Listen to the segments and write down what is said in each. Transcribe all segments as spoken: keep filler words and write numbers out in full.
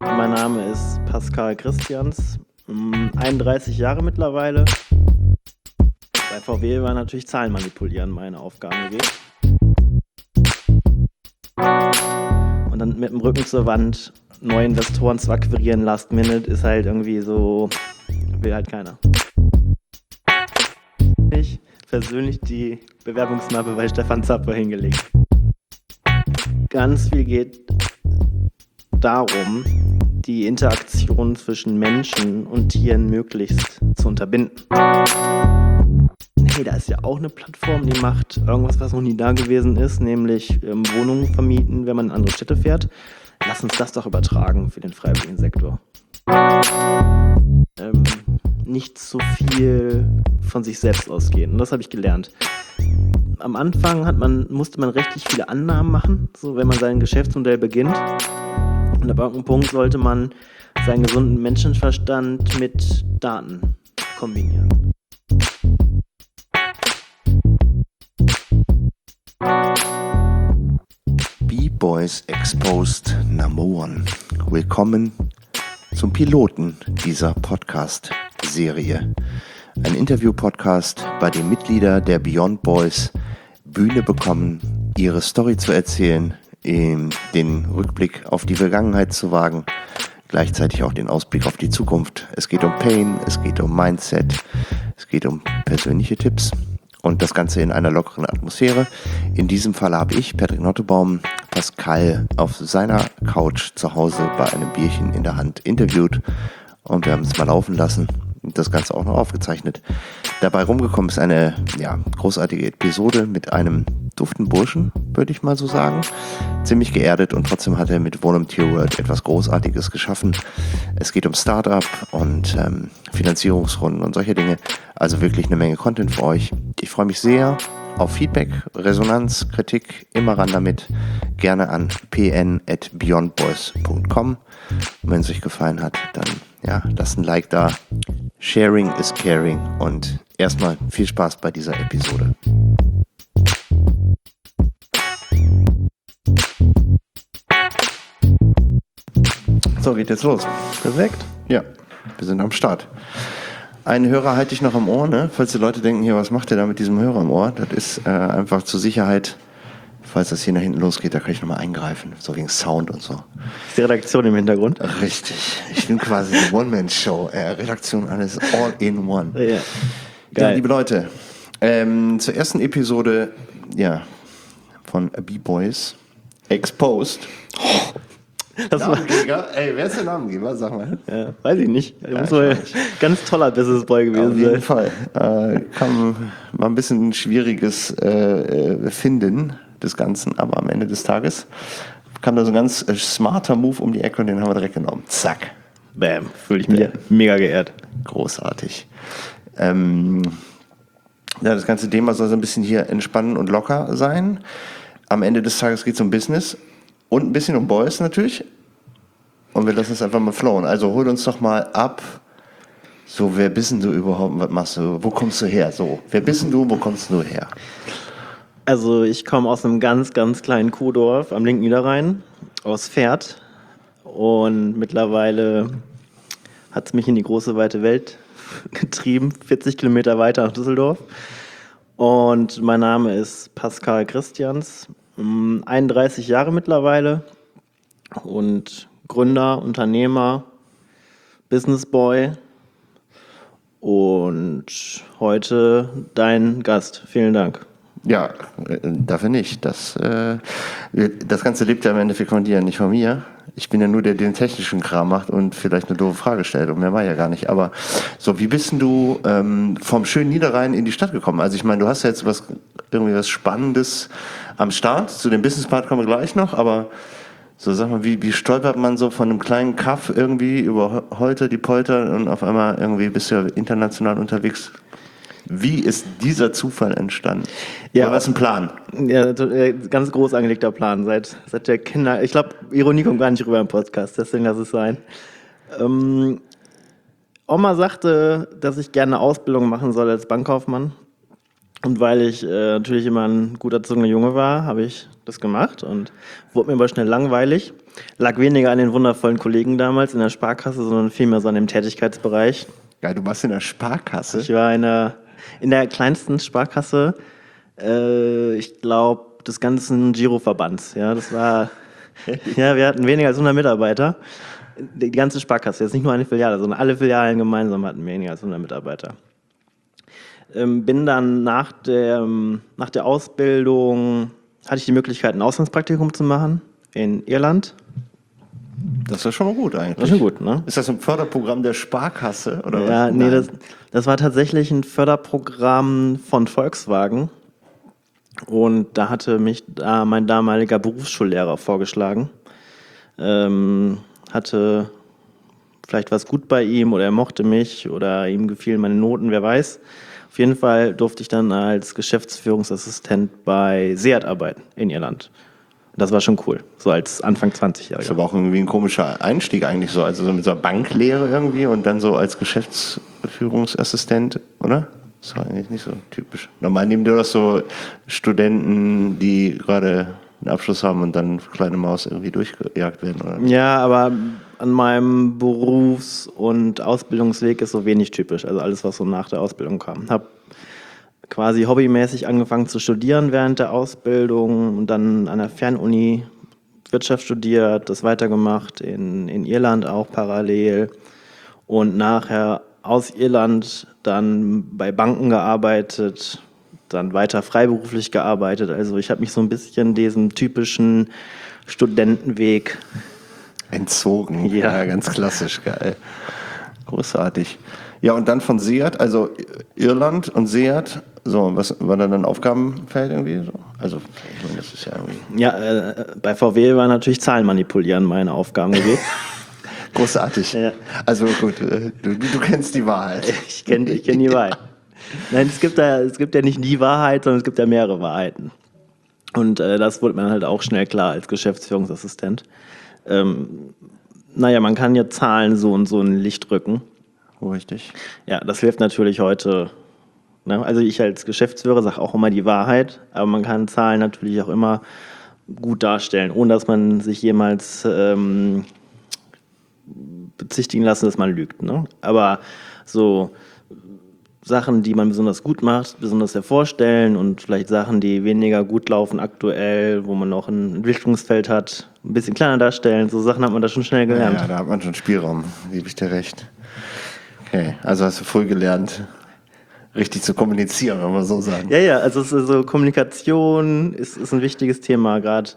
Mein Name ist Pascal Christians, einunddreißig Jahre mittlerweile. Bei V W war natürlich Zahlen manipulieren meine Aufgabe gewesen. Und dann mit dem Rücken zur Wand neue Investoren zu akquirieren, last minute, ist halt irgendwie so, will halt keiner. Ich persönlich die Bewerbungsmappe bei Stefan Zapper hingelegt. Ganz viel geht darum, die Interaktion zwischen Menschen und Tieren möglichst zu unterbinden. Hey, da ist ja auch eine Plattform, die macht irgendwas, was noch nie da gewesen ist, nämlich ähm, Wohnungen vermieten, wenn man in andere Städte fährt. Lass uns das doch übertragen für den freiwilligen Sektor. Ähm, nicht so viel von sich selbst ausgehen. Und das habe ich gelernt. Am Anfang hat man, musste man rechtlich viele Annahmen machen, so wenn man sein Geschäftsmodell beginnt. Und ab irgendeinem Punkt sollte man seinen gesunden Menschenverstand mit Daten kombinieren. B-Boys Exposed Number One. Willkommen zum Piloten dieser Podcast-Serie. Ein Interview-Podcast, bei dem Mitglieder der Beyond Boys Bühne bekommen, ihre Story zu erzählen, den Rückblick auf die Vergangenheit zu wagen, gleichzeitig auch den Ausblick auf die Zukunft. Es geht um Pain, es geht um Mindset, es geht um persönliche Tipps und das Ganze in einer lockeren Atmosphäre. In diesem Fall habe ich, Patrick Nottebaum, Pascal auf seiner Couch zu Hause bei einem Bierchen in der Hand interviewt und wir haben es mal laufen lassen und das Ganze auch noch aufgezeichnet. Dabei rumgekommen ist eine ja, großartige Episode mit einem duften Burschen, würde ich mal so sagen. Ziemlich geerdet und trotzdem hat er mit Volunteer World etwas Großartiges geschaffen. Es geht um Startup und ähm, Finanzierungsrunden und solche Dinge. Also wirklich eine Menge Content für euch. Ich freue mich sehr auf Feedback, Resonanz, Kritik, immer ran damit. Gerne an p n at beyond boys punkt com. Und wenn es euch gefallen hat, dann ja, lasst ein Like da. Sharing is caring und erstmal viel Spaß bei dieser Episode. So, geht jetzt los. Perfekt. Ja, wir sind am Start. Einen Hörer halte ich noch am Ohr, ne? Falls die Leute denken, hier, was macht der da mit diesem Hörer am Ohr? Das ist äh, einfach zur Sicherheit, falls das hier nach hinten losgeht, da kann ich nochmal eingreifen, so wegen Sound und so. Ist die Redaktion im Hintergrund? Richtig, ich bin quasi eine One-Man-Show, äh, Redaktion, alles all in one. Ja, ja geil. Liebe Leute, ähm, zur ersten Episode ja, von B-Boys Exposed. Oh. Das war, ey, wer ist der Namengeber? Sag mal. ja, weiß ich nicht. Er Ja, muss wohl ganz toller Business Boy gewesen Auf jeden sein. Fall. Äh, kam mal ein bisschen ein schwieriges äh, Finden des Ganzen, aber am Ende des Tages kam da so ein ganz äh, smarter Move um die Ecke und den haben wir direkt genommen. Zack. Bam. Fühle ich mich ja. mega geehrt. Großartig. Ähm, ja, das ganze Thema soll so ein bisschen hier entspannen und locker sein. Am Ende des Tages geht es um Business. Und ein bisschen um Boys natürlich. Und wir lassen es einfach mal flowen. Also hol uns doch mal ab. So, wer bist denn du überhaupt? Was machst du? Wo kommst du her? So, wer bist denn du? Wo kommst du her? Also ich komme aus einem ganz, ganz kleinen Kuhdorf am linken Niederrhein, aus Pferd. Und mittlerweile hat es mich in die große, weite Welt getrieben. vierzig Kilometer weiter nach Düsseldorf. Und mein Name ist Pascal Christians. einunddreißig Jahre mittlerweile und Gründer, Unternehmer, Businessboy und heute dein Gast. Vielen Dank. Ja, dafür nicht. Das, äh, das Ganze lebt ja im Endeffekt von dir, nicht von mir. Ich bin ja nur der, der den technischen Kram macht und vielleicht eine doofe Frage stellt und mehr war ja gar nicht. Aber so, wie bist denn du ähm, vom schönen Niederrhein in die Stadt gekommen? Also ich meine, du hast ja jetzt was, irgendwie was Spannendes am Start. Zu dem Business-Part kommen wir gleich noch, aber so sag mal, wie, wie stolpert man so von einem kleinen Kaff irgendwie über Holter die Polter und auf einmal irgendwie bist du ja international unterwegs? Wie ist dieser Zufall entstanden? Ja, was ist ein Plan? Ja, ganz groß angelegter Plan. Seit, seit der Kinder. Ich glaube, Ironie kommt gar nicht rüber im Podcast, deswegen lass es sein. Ähm, Oma sagte, dass ich gerne eine Ausbildung machen soll als Bankkaufmann. Und weil ich äh, natürlich immer ein gut erzogener Junge war, habe ich das gemacht und wurde mir aber schnell langweilig. Lag weniger an den wundervollen Kollegen damals in der Sparkasse, sondern vielmehr so an dem Tätigkeitsbereich. Geil, du warst in der Sparkasse? Ich war in der, in der kleinsten Sparkasse, äh, ich glaube, des ganzen Giroverbands. Ja, das war, ja, wir hatten weniger als hundert Mitarbeiter. Die ganze Sparkasse, jetzt nicht nur eine Filiale, sondern alle Filialen gemeinsam hatten weniger als hundert Mitarbeiter. Ähm, bin dann nach der, nach der Ausbildung, hatte ich die Möglichkeit, ein Auslandspraktikum zu machen in Irland. Das ist schon mal gut eigentlich. Das ist schon gut, ne? Ist das ein Förderprogramm der Sparkasse? Oder Ja, was? nee, das, das war tatsächlich ein Förderprogramm von Volkswagen. Und da hatte mich da mein damaliger Berufsschullehrer vorgeschlagen. Ähm, hatte vielleicht was gut bei ihm oder er mochte mich oder ihm gefielen meine Noten, wer weiß. Auf jeden Fall durfte ich dann als Geschäftsführungsassistent bei Seat arbeiten in Irland. Das war schon cool, so als Anfang zwanzigjähriger. Ist aber auch irgendwie ein komischer Einstieg eigentlich so, also so mit so einer Banklehre irgendwie und dann so als Geschäftsführungsassistent, oder? Das war eigentlich nicht so typisch. Normal nehmen die das so Studenten, die gerade einen Abschluss haben und dann kleine Maus irgendwie durchgejagt werden, oder? Ja, aber an meinem Berufs- und Ausbildungsweg ist so wenig typisch. Also alles, was so nach der Ausbildung kam. Habe quasi hobbymäßig angefangen zu studieren während der Ausbildung und dann an der Fernuni Wirtschaft studiert, das weitergemacht, in, in Irland auch parallel und nachher aus Irland dann bei Banken gearbeitet, dann weiter freiberuflich gearbeitet. Also ich habe mich so ein bisschen diesem typischen Studentenweg entzogen. Ja. Ja, ganz klassisch, geil. Großartig. Ja, und dann von Seat, also Irland und Seat, so, was war da dann Aufgabenfeld irgendwie so? Also, ich meine, das ist ja irgendwie... Ja, äh, bei V W war natürlich Zahlen manipulieren meine Aufgabengebiet. Großartig. Ja. Also gut, äh, du, du kennst die Wahrheit. Ich kenne ich kenn die Wahrheit. Nein, es gibt, da, es gibt ja nicht die Wahrheit, sondern es gibt ja mehrere Wahrheiten. Und äh, das wurde mir halt auch schnell klar als Geschäftsführungsassistent. Ähm, naja, man kann ja Zahlen so und so in Licht rücken. Richtig. Ja, das hilft natürlich heute. Ne? Also ich als Geschäftsführer sage auch immer die Wahrheit, aber man kann Zahlen natürlich auch immer gut darstellen, ohne dass man sich jemals ähm, bezichtigen lassen, dass man lügt. Ne? Aber so Sachen, die man besonders gut macht, besonders hervorstellen und vielleicht Sachen, die weniger gut laufen aktuell, wo man noch ein Entwicklungsfeld hat, ein bisschen kleiner darstellen. So Sachen hat man da schon schnell gelernt. Ja, ja, da hat man schon Spielraum, gebe ich dir recht. Okay, also hast du früh gelernt, richtig zu kommunizieren, wenn man so sagen. Ja, ja, also es ist so Kommunikation ist, ist ein wichtiges Thema, gerade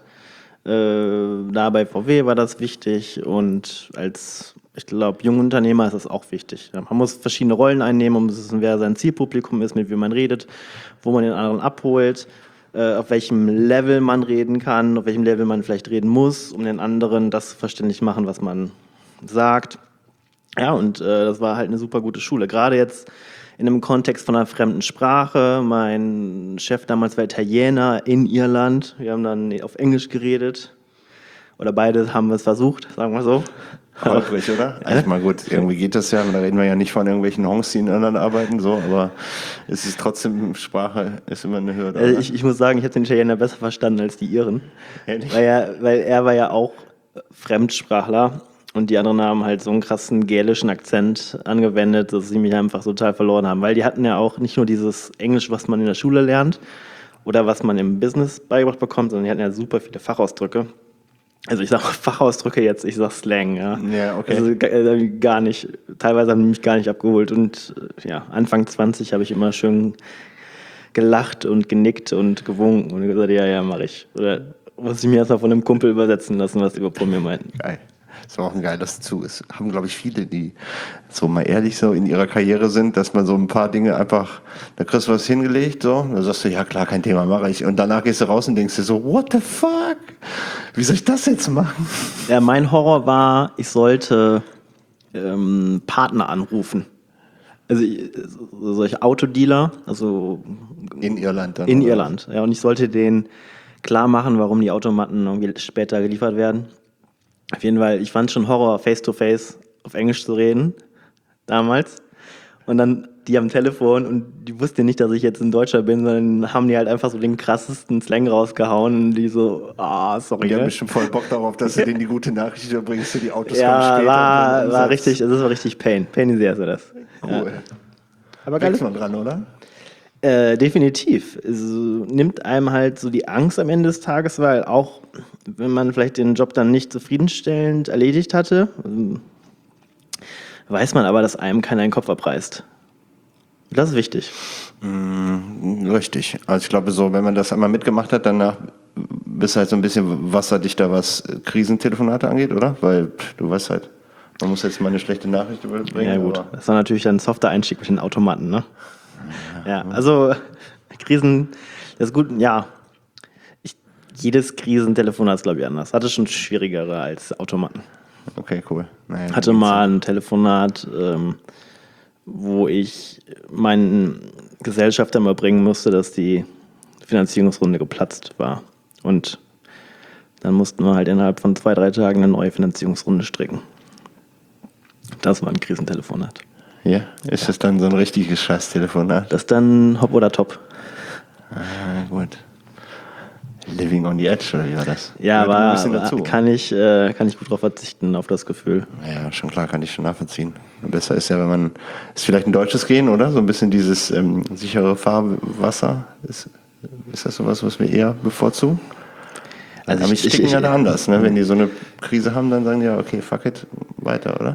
äh, da bei V W war das wichtig und als, ich glaube, junge Unternehmer ist das auch wichtig. Man muss verschiedene Rollen einnehmen, um zu wissen, wer sein Zielpublikum ist, mit wem man redet, wo man den anderen abholt, äh, auf welchem Level man reden kann, auf welchem Level man vielleicht reden muss, um den anderen das verständlich machen, was man sagt. Ja, und äh, das war halt eine super gute Schule. Gerade jetzt in einem Kontext von einer fremden Sprache. Mein Chef damals war Italiener in Irland. Wir haben dann auf Englisch geredet. Oder beide haben es versucht, sagen wir so. Holprig, oder? Also mal gut, irgendwie geht das ja. Da reden wir ja nicht von irgendwelchen Honks, die in Irland arbeiten, so, aber es ist trotzdem, Sprache ist immer eine Hürde. Also ich, ich muss sagen, ich habe den Italiener besser verstanden als die Iren. Ehrlich? Weil er, weil er war ja auch Fremdsprachler. Und die anderen haben halt so einen krassen gälischen Akzent angewendet, dass sie mich einfach total verloren haben. Weil die hatten ja auch nicht nur dieses Englisch, was man in der Schule lernt oder was man im Business beigebracht bekommt, sondern die hatten ja super viele Fachausdrücke. Also ich sage Fachausdrücke jetzt, ich sage Slang. Ja, ja okay. Also gar nicht, teilweise haben die mich gar nicht abgeholt. Und ja, Anfang zwanzig habe ich immer schön gelacht und genickt und gewunken und gesagt, ja, ja, mache ich. Oder muss ich mir erstmal von einem Kumpel übersetzen lassen, was die von mir meinten. Geil. Das war auch ein geiles Zug. Es haben, glaube ich, viele, die so mal ehrlich so in ihrer Karriere sind, dass man so ein paar Dinge einfach, da kriegst du was hingelegt, so, da sagst du, ja klar, kein Thema, mache ich. Und danach gehst du raus und denkst dir so, what the fuck? Wie soll ich das jetzt machen? Ja, mein Horror war, ich sollte ähm, Partner anrufen. Also solche Autodealer, also in Irland dann. In Irland, ja, und ich sollte denen klar machen, warum die Automaten irgendwie später geliefert werden. Auf jeden Fall, ich fand schon Horror, face-to-face auf Englisch zu reden, damals. Und dann die am Telefon und die wussten nicht, dass ich jetzt ein Deutscher bin, sondern haben die halt einfach so den krassesten Slang rausgehauen und die so, ah, sorry. Die haben Ne? bestimmt voll Bock darauf, dass du denen die gute Nachricht überbringst, die Autos kommen Ja, später. war, und war richtig, das war richtig Pain. Pain in the ass war das. Cool. Ja. Aber Wächst geil. man dran, oder? Äh, definitiv. Es nimmt einem halt so die Angst am Ende des Tages, weil auch wenn man vielleicht den Job dann nicht zufriedenstellend erledigt hatte, weiß man aber, dass einem keiner den Kopf abreißt. Das ist wichtig. Mm, richtig. Also ich glaube so, wenn man das einmal mitgemacht hat, danach bist du halt so ein bisschen wasserdichter, was Krisentelefonate angeht, oder? Weil pff, du weißt halt, man muss jetzt mal eine schlechte Nachricht überbringen. Ja gut, aber das war natürlich ein softer Einstieg mit den Automaten, ne? Ja, also Krisen, das ist gut, ja. Ich, jedes Krisentelefonat ist, glaube ich, anders. Hatte schon schwierigere als Automaten. Okay, cool. Naja, Hatte mal ein Telefonat, ähm, wo ich meinen Gesellschafter mal bringen musste, dass die Finanzierungsrunde geplatzt war. Und dann mussten wir halt innerhalb von zwei, drei Tagen eine neue Finanzierungsrunde stricken. Das war ein Krisentelefonat. Ja, ist das dann so ein richtiges Scheiß-Telefonat? Das ist dann Hop oder Top. Ah, gut. Living on the Edge, oder wie war das? Ja, Gehört ein aber bisschen dazu. kann ich, äh, kann ich gut drauf verzichten, auf das Gefühl. Ja, schon klar, kann ich schon nachvollziehen. Besser ist ja, wenn man, ist vielleicht ein deutsches Gehen, oder? So ein bisschen dieses ähm, sichere Fahrwasser. Ist, ist das sowas, was wir eher bevorzugen? Also Also ich- ich, ticken ich- ja da anders, ne? Wenn die so eine Krise haben, dann sagen die ja, okay, fuck it, weiter, oder?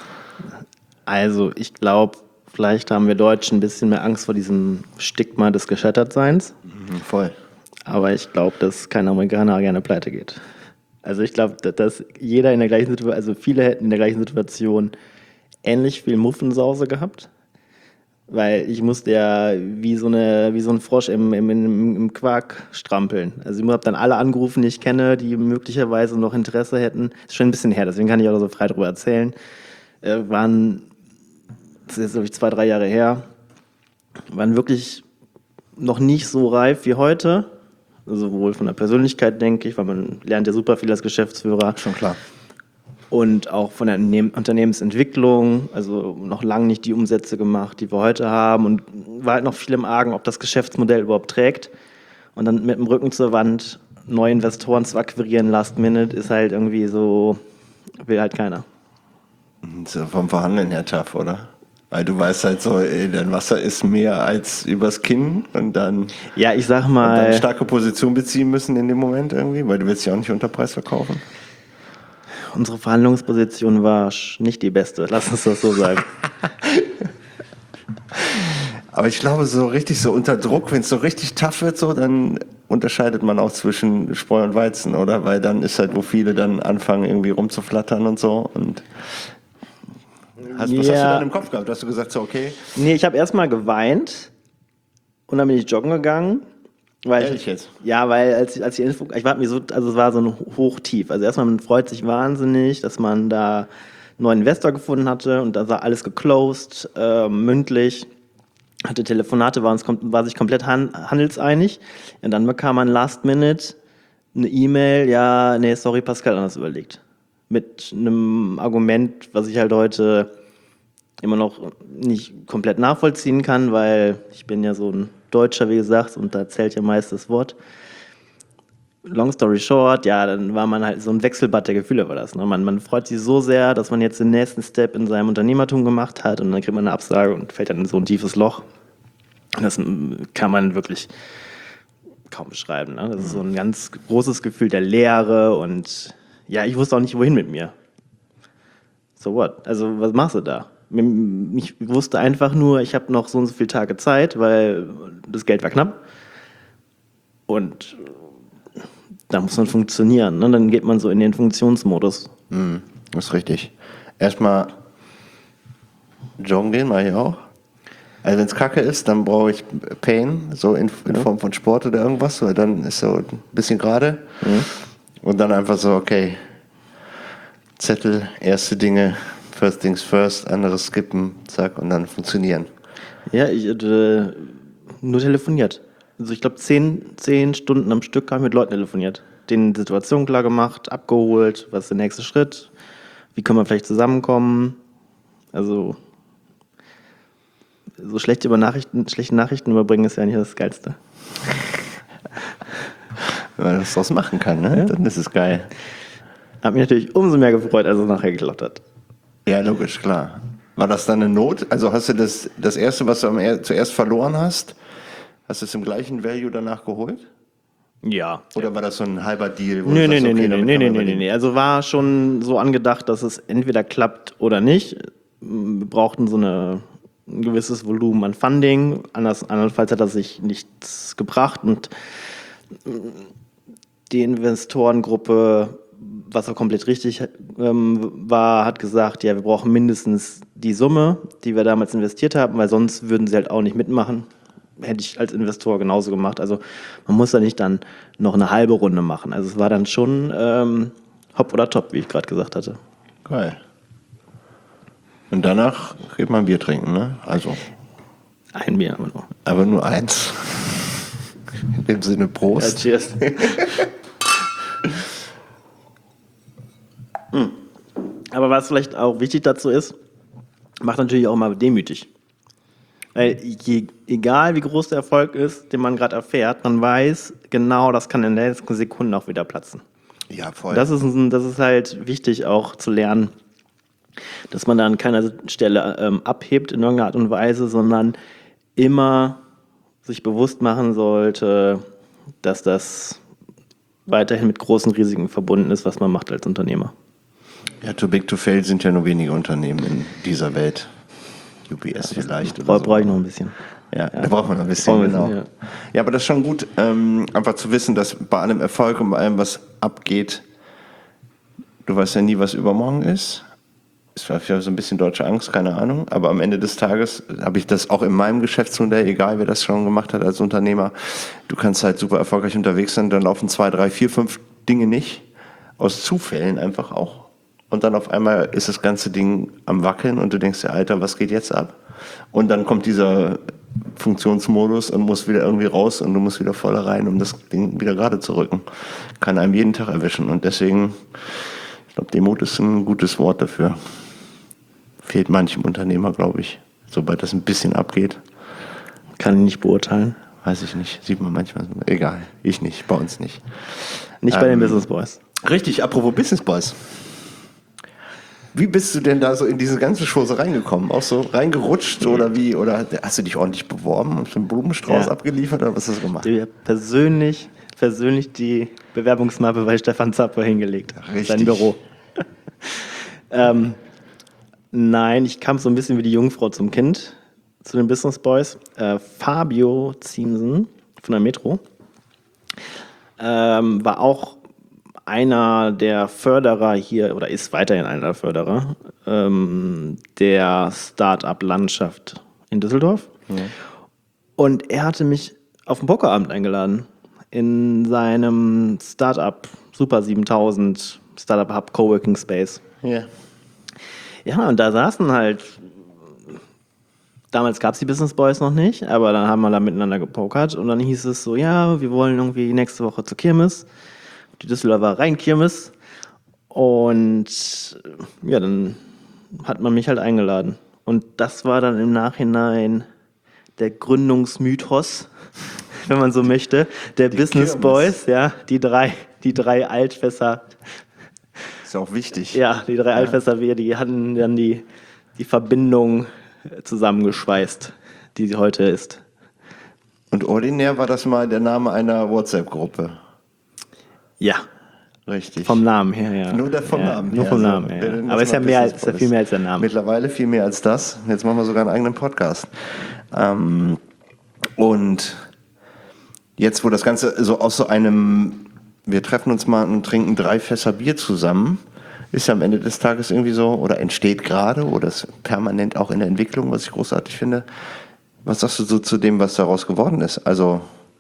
Also ich glaube, vielleicht haben wir Deutschen ein bisschen mehr Angst vor diesem Stigma des Gescheitertseins. Mhm, voll. Aber ich glaube, dass kein Amerikaner gerne pleite geht. Also ich glaube, dass- dass jeder in der gleichen Situation, also viele hätten in der gleichen Situation ähnlich viel Muffensause gehabt. Weil ich musste ja wie so, eine, wie so ein Frosch im, im, im, im Quark strampeln. Also ich habe dann alle angerufen, die ich kenne, die möglicherweise noch Interesse hätten. Ist schon ein bisschen her, deswegen kann ich auch so frei darüber erzählen. Äh, waren, das ist jetzt glaube ich zwei, drei Jahre her, waren wirklich noch nicht so reif wie heute. Also sowohl von der Persönlichkeit, denke ich, weil man lernt ja super viel als Geschäftsführer. Schon klar. Und auch von der Unternehm- Unternehmensentwicklung, also noch lange nicht die Umsätze gemacht, die wir heute haben. Und war halt noch viel im Argen, ob das Geschäftsmodell überhaupt trägt. Und dann mit dem Rücken zur Wand neue Investoren zu akquirieren, last minute, ist halt irgendwie so, will halt keiner. So vom Verhandeln her tough, oder? Weil du weißt halt so, ey, dein Wasser ist mehr als übers Kinn und dann, Ja, ich sag und dann mal, starke Position beziehen müssen in dem Moment irgendwie, weil du willst ja auch nicht unter Preis verkaufen. unsere Verhandlungsposition war sch- nicht die beste, lass uns das so sagen. Aber ich glaube, so richtig so unter Druck, wenn es so richtig tough wird, so, dann unterscheidet man auch zwischen Spreu und Weizen, oder? Weil dann ist halt, wo viele dann anfangen, irgendwie rumzuflattern und so. Und hast, was hast du Ja. dann im Kopf gehabt? Hast du gesagt, so, okay, Nee, ich habe erstmal geweint und dann bin ich joggen gegangen. Weil Ehrlich ich, jetzt? Ja, weil als, als die Info, ich war mir so, also es war so ein Hochtief. Also erstmal, man freut sich wahnsinnig, dass man da einen neuen Investor gefunden hatte und da war alles geclosed, äh, mündlich, hatte Telefonate, war, uns, kom- war sich komplett han, handelseinig. Und dann bekam man last minute eine E-Mail, ja, nee, sorry, Pascal, anders überlegt. Mit einem Argument, was ich halt heute immer noch nicht komplett nachvollziehen kann, weil ich bin ja so ein Deutscher, wie gesagt, und da zählt ja meist das Wort. Long story short, ja, dann war man halt so ein Wechselbad der Gefühle war das. Ne? Man, man freut sich so sehr, dass man jetzt den nächsten Step in seinem Unternehmertum gemacht hat und dann kriegt man eine Absage und fällt dann in so ein tiefes Loch. Das kann man wirklich kaum beschreiben. Ne? Das ist so ein ganz großes Gefühl der Leere und ja, ich wusste auch nicht, wohin mit mir. So what? Also, was machst du da? Ich wusste einfach nur, ich habe noch so und so viele Tage Zeit, weil das Geld war knapp. Und da muss man funktionieren. Ne? Dann geht man so in den Funktionsmodus. Mhm, das ist richtig. Erstmal joggen gehen, mache ich auch. Also wenn es kacke ist, dann brauche ich Pain, so in, in Form von Sport oder irgendwas, weil dann ist so ein bisschen gerade. Mhm. Und dann einfach so, okay, Zettel, erste Dinge, first things first, anderes skippen, zack, und dann funktionieren. Ja, ich hatte nur telefoniert. Also ich glaube, zehn, zehn Stunden am Stück habe ich mit Leuten telefoniert. Denen die Situation klar gemacht, abgeholt, was ist der nächste Schritt, wie können wir vielleicht zusammenkommen. Also so schlecht über Nachrichten, schlechte Nachrichten überbringen ist ja nicht das Geilste. Wenn man das draus machen kann, ne? Ja. Dann ist es geil. Hat mich natürlich umso mehr gefreut, als es nachher geklappt hat. Ja, logisch, klar. War das dann eine Not? Also hast du das, das Erste, was du am er- zuerst verloren hast, hast du es im gleichen Value danach geholt? Ja. Oder war das so ein halber Deal? Wo Nee, du nee, sagst, nee, okay, nee, damit nee, kann nee, man nee, nee, überleben? nee. Also war schon so angedacht, dass es entweder klappt oder nicht. Wir brauchten so eine, ein gewisses Volumen an Funding. Anders, andernfalls hat das sich nichts gebracht. Und die Investorengruppe, was auch komplett richtig ähm, war, hat gesagt, ja, wir brauchen mindestens die Summe, die wir damals investiert haben, weil sonst würden sie halt auch nicht mitmachen. Hätte ich als Investor genauso gemacht. Also man muss da nicht dann noch eine halbe Runde machen. Also es war dann schon ähm, hopp oder top, wie ich gerade gesagt hatte. Geil. Und danach geht man Bier trinken, ne? Also. Ein Bier aber nur. Aber nur eins. In dem Sinne Prost. Ja, cheers. hm. Aber was vielleicht auch wichtig dazu ist, macht natürlich auch mal demütig. Weil je, egal wie groß der Erfolg ist, den man gerade erfährt, man weiß genau, das kann in der letzten Sekunde auch wieder platzen. Ja, voll. Das ist, ein, das ist halt wichtig auch zu lernen, dass man da an keiner Stelle ähm, abhebt in irgendeiner Art und Weise, sondern immer sich bewusst machen sollte, dass das weiterhin mit großen Risiken verbunden ist, was man macht als Unternehmer. Ja, too big to fail sind ja nur wenige Unternehmen in dieser Welt. U B S ja, vielleicht. Oder so. Brauche ich noch ein bisschen. Ja, ja, da braucht man noch ein bisschen, ein bisschen genau. Ja. ja, aber das ist schon gut, ähm, einfach zu wissen, dass bei allem Erfolg und bei allem, was abgeht, du weißt ja nie, was übermorgen ist. Ist vielleicht so ein bisschen deutsche Angst, keine Ahnung. Aber am Ende des Tages habe ich das auch in meinem Geschäftsmodell, egal wer das schon gemacht hat als Unternehmer. Du kannst halt super erfolgreich unterwegs sein, dann laufen zwei, drei, vier, fünf Dinge nicht. Aus Zufällen einfach auch. Und dann auf einmal ist das ganze Ding am Wackeln und du denkst dir, Alter, was geht jetzt ab? Und dann kommt dieser Funktionsmodus und muss wieder irgendwie raus und du musst wieder voll rein, um das Ding wieder gerade zu rücken. Kann einem jeden Tag erwischen. Und deswegen, ich glaube, Demut ist ein gutes Wort dafür. Fehlt manchem Unternehmer, glaube ich, sobald das ein bisschen abgeht. Kann ich nicht beurteilen. Weiß ich nicht, sieht man manchmal. Egal, ich nicht, bei uns nicht. Nicht bei ähm, den Business Boys. Richtig, apropos Business Boys. Wie bist du denn da so in diese ganze Chose reingekommen? Auch so reingerutscht oder wie? Oder hast du dich ordentlich beworben und einen Blumenstrauß ja. abgeliefert oder was hast du gemacht? Ich habe persönlich, persönlich die Bewerbungsmappe bei Stefan Zapper hingelegt. Richtig. Sein Büro. ähm, nein, ich kam so ein bisschen wie die Jungfrau zum Kind zu den Business Boys. Äh, Fabio Ziemsen von der Metro ähm, war auch einer der Förderer hier, oder ist weiterhin einer der Förderer, ähm, der Start-up-Landschaft in Düsseldorf. Ja. Und er hatte mich auf den Pokerabend eingeladen in seinem Start-up Super siebentausend Startup Hub Coworking Space. Ja. Ja, und da saßen halt, damals gab es die Business Boys noch nicht, aber dann haben wir da miteinander gepokert und dann hieß es so, ja, wir wollen irgendwie nächste Woche zur Kirmes. Die Düsseldorfer Rhein-Kirmes. Und ja, dann hat man mich halt eingeladen. Und das war dann im Nachhinein der Gründungsmythos, wenn man so möchte, der die Business Kirmes. Boys, ja, die drei, die drei Altfässer. Ist auch wichtig. Ja, die drei ja. Altfässer, wir, die hatten dann die, die Verbindung zusammengeschweißt, die sie heute ist. Und ordinär war das mal der Name einer WhatsApp-Gruppe. Ja. Richtig. Vom Namen her, ja. Nur der vom ja, Namen her. Nur vom so. Namen her. Ja. Aber es ist ja, mehr als, ist ja viel mehr als der Name. Mittlerweile viel mehr als das. Jetzt machen wir sogar einen eigenen Podcast. Ähm, und jetzt, wo das Ganze so aus so einem, wir treffen uns mal und trinken drei Fässer Bier zusammen, ist ja am Ende des Tages irgendwie so, oder entsteht gerade, oder ist permanent auch in der Entwicklung, was ich großartig finde. Was sagst du so zu dem, was daraus geworden ist? Also,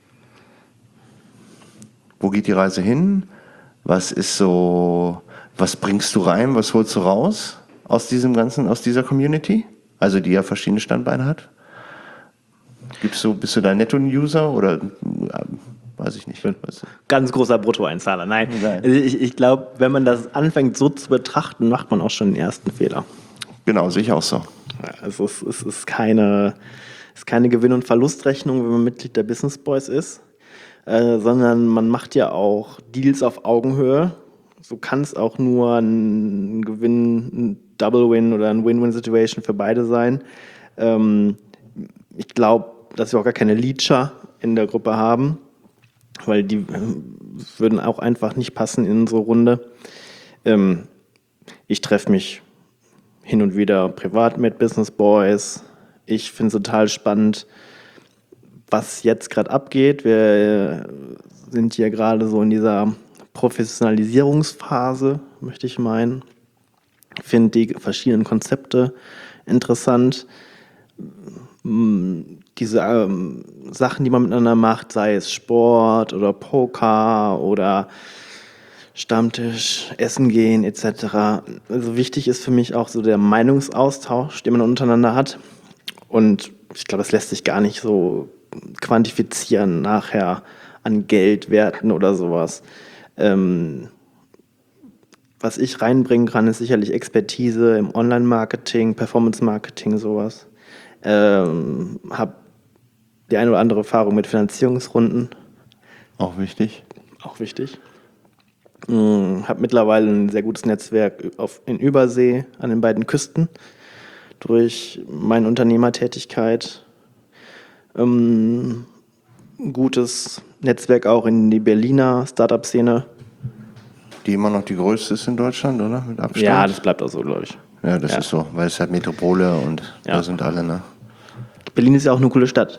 wo geht die Reise hin? Was ist so, was bringst du rein, was holst du raus aus diesem Ganzen, aus dieser Community? Also die ja verschiedene Standbeine hat. Gibst du, bist du da Netto-User oder weiß ich nicht? Ganz großer Bruttoeinzahler, nein. nein. Also ich, ich glaube, wenn man das anfängt so zu betrachten, macht man auch schon den ersten Fehler. Genau, sehe ich auch so. Also es, es ist keine, es ist keine Gewinn- und Verlustrechnung, wenn man Mitglied der Business Boys ist, äh, sondern man macht ja auch Deals auf Augenhöhe. So kann es auch nur ein Gewinn, ein Double-Win oder ein Win-Win-Situation für beide sein. Ähm, ich glaube, dass wir auch gar keine Leacher in der Gruppe haben, weil die äh, würden auch einfach nicht passen in unsere Runde. Ähm, ich treffe mich hin und wieder privat mit Business Boys. Ich finde es total spannend, was jetzt gerade abgeht. Wir sind hier gerade so in dieser Professionalisierungsphase, möchte ich meinen. Ich finde die verschiedenen Konzepte interessant. Diese ähm, Sachen, die man miteinander macht, sei es Sport oder Poker oder Stammtisch, Essen gehen et cetera. Also wichtig ist für mich auch so der Meinungsaustausch, den man untereinander hat. Und ich glaube, das lässt sich gar nicht so quantifizieren nachher an Geldwerten oder sowas. Ähm, was ich reinbringen kann, ist sicherlich Expertise im Online-Marketing, Performance-Marketing, sowas. Ähm, habe die eine oder andere Erfahrung mit Finanzierungsrunden. Auch wichtig. Auch wichtig. Hm, habe mittlerweile ein sehr gutes Netzwerk auf, in Übersee an den beiden Küsten durch meine Unternehmertätigkeit. Ähm, ein gutes Netzwerk auch in die Berliner Startup-Szene. Die immer noch die größte ist in Deutschland, oder? Mit Abstand? Ja, das bleibt auch so, glaube ich. Ja, das Ja. ist so, weil es halt Metropole und Ja. da sind alle, ne? Berlin ist ja auch eine coole Stadt.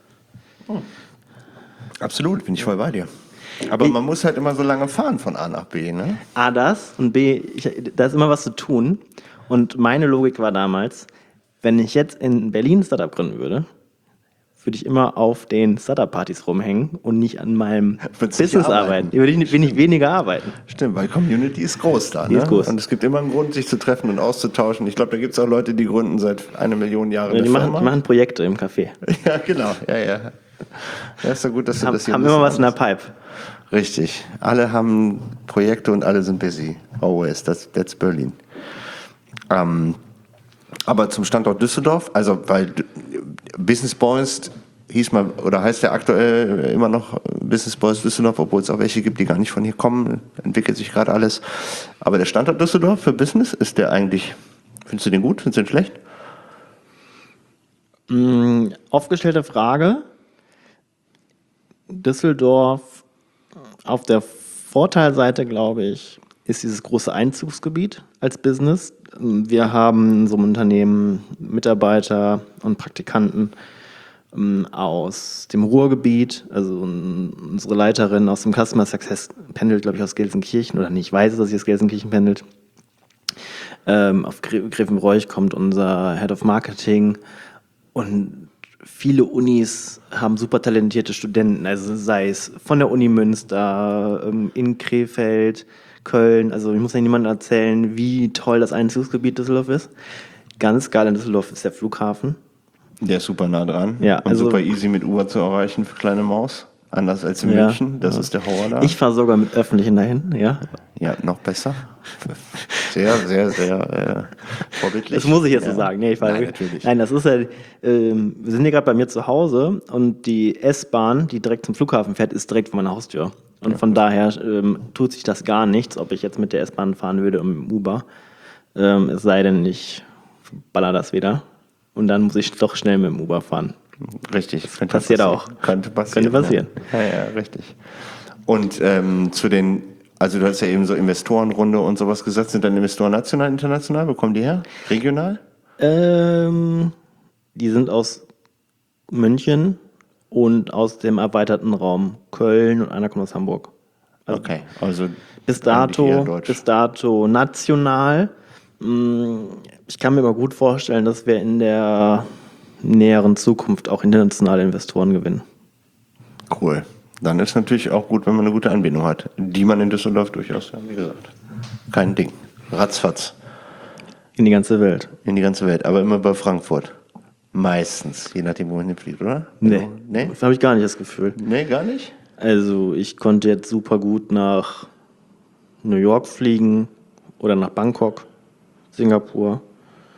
Absolut, bin ich voll bei dir. Aber Ich- man muss halt immer so lange fahren von A nach B, ne? A, das und B, ich, da ist immer was zu tun. Und meine Logik war damals, wenn ich jetzt in Berlin ein Startup gründen würde, würde ich immer auf den Startup-Partys rumhängen und nicht an meinem Würdest nicht Business arbeiten. arbeiten. Würde ich, würde ich weniger arbeiten. Stimmt, weil Community ist groß da, Die ne? ist groß. Und es gibt immer einen Grund, sich zu treffen und auszutauschen. Ich glaube, da gibt es auch Leute, die gründen seit einer Million Jahren Die eine machen, Firma. die machen Projekte im Café. Ja, genau, ja, ja. Ja, ist doch gut, dass du Haben, das hier haben ein immer bisschen was in der anders- Pipe. Richtig. Alle haben Projekte und alle sind busy. Always. That's, that's Berlin. Ähm, aber zum Standort Düsseldorf, also weil D- Business Boys hieß mal, oder heißt ja aktuell immer noch Business Boys Düsseldorf, obwohl es auch welche gibt, die gar nicht von hier kommen, entwickelt sich gerade alles. Aber der Standort Düsseldorf für Business, ist der eigentlich, findest du den gut, findest du den schlecht? Mm, aufgestellte Frage. Düsseldorf auf der Vorteilseite, glaube ich, ist dieses große Einzugsgebiet als Business. Wir haben in so einem Unternehmen Mitarbeiter und Praktikanten ähm, aus dem Ruhrgebiet. Also ähm, unsere Leiterin aus dem Customer Success pendelt, glaube ich, aus Gelsenkirchen. Oder nicht, ich weiß, dass sie aus Gelsenkirchen pendelt. Ähm, auf Gre- Grevenbroich kommt unser Head of Marketing. Und viele Unis haben super talentierte Studenten, also sei es von der Uni Münster, ähm, in Krefeld, Köln. Also ich muss ja niemandem erzählen, wie toll das Einzugsgebiet Düsseldorf ist. Ganz geil in Düsseldorf ist der Flughafen. Der ist super nah dran Ja, und also- super easy mit Uber zu erreichen für kleine Maus. Anders als in Ja, München, das ja. ist der Horror da. Ich fahre sogar mit Öffentlichen dahin, ja. Ja, noch besser. Sehr, sehr, sehr äh, vorbildlich. Das muss ich jetzt ja. so sagen. Nee, ich war, Nein, natürlich. Nein, das ist ja, ähm, wir sind ja gerade bei mir zu Hause und die S-Bahn, die direkt zum Flughafen fährt, ist direkt vor meiner Haustür. Und von daher ähm, tut sich das gar nichts, ob ich jetzt mit der S-Bahn fahren würde oder mit dem Uber. Ähm, es sei denn, ich baller das wieder. Und dann muss ich doch schnell mit dem Uber fahren. Richtig. Könnte passiert passieren. auch. Könnte passieren. Könnte passieren. Ja, ja, ja richtig. Und ähm, zu den, also du hast ja eben so Investorenrunde und sowas gesagt, sind dann Investoren national, international? Wo kommen die her? Regional? Ähm, die sind aus München und aus dem erweiterten Raum Köln und einer kommt aus Hamburg. Also Okay, also bis eigentlich eher dato, deutsch. bis dato national. Mm, Ich kann mir aber gut vorstellen, dass wir in der näheren Zukunft auch internationale Investoren gewinnen. Cool. Dann ist natürlich auch gut, wenn man eine gute Anbindung hat, die man in Düsseldorf durchaus, ja, wie gesagt, kein Ding. Ratzfatz In die ganze Welt. in die ganze Welt, aber immer bei Frankfurt. Meistens, je nachdem, wo man hinfliegt, oder? Nee, Nee? das habe ich gar nicht das Gefühl. Nee, gar nicht? Also ich konnte jetzt super gut nach New York fliegen oder nach Bangkok, Singapur.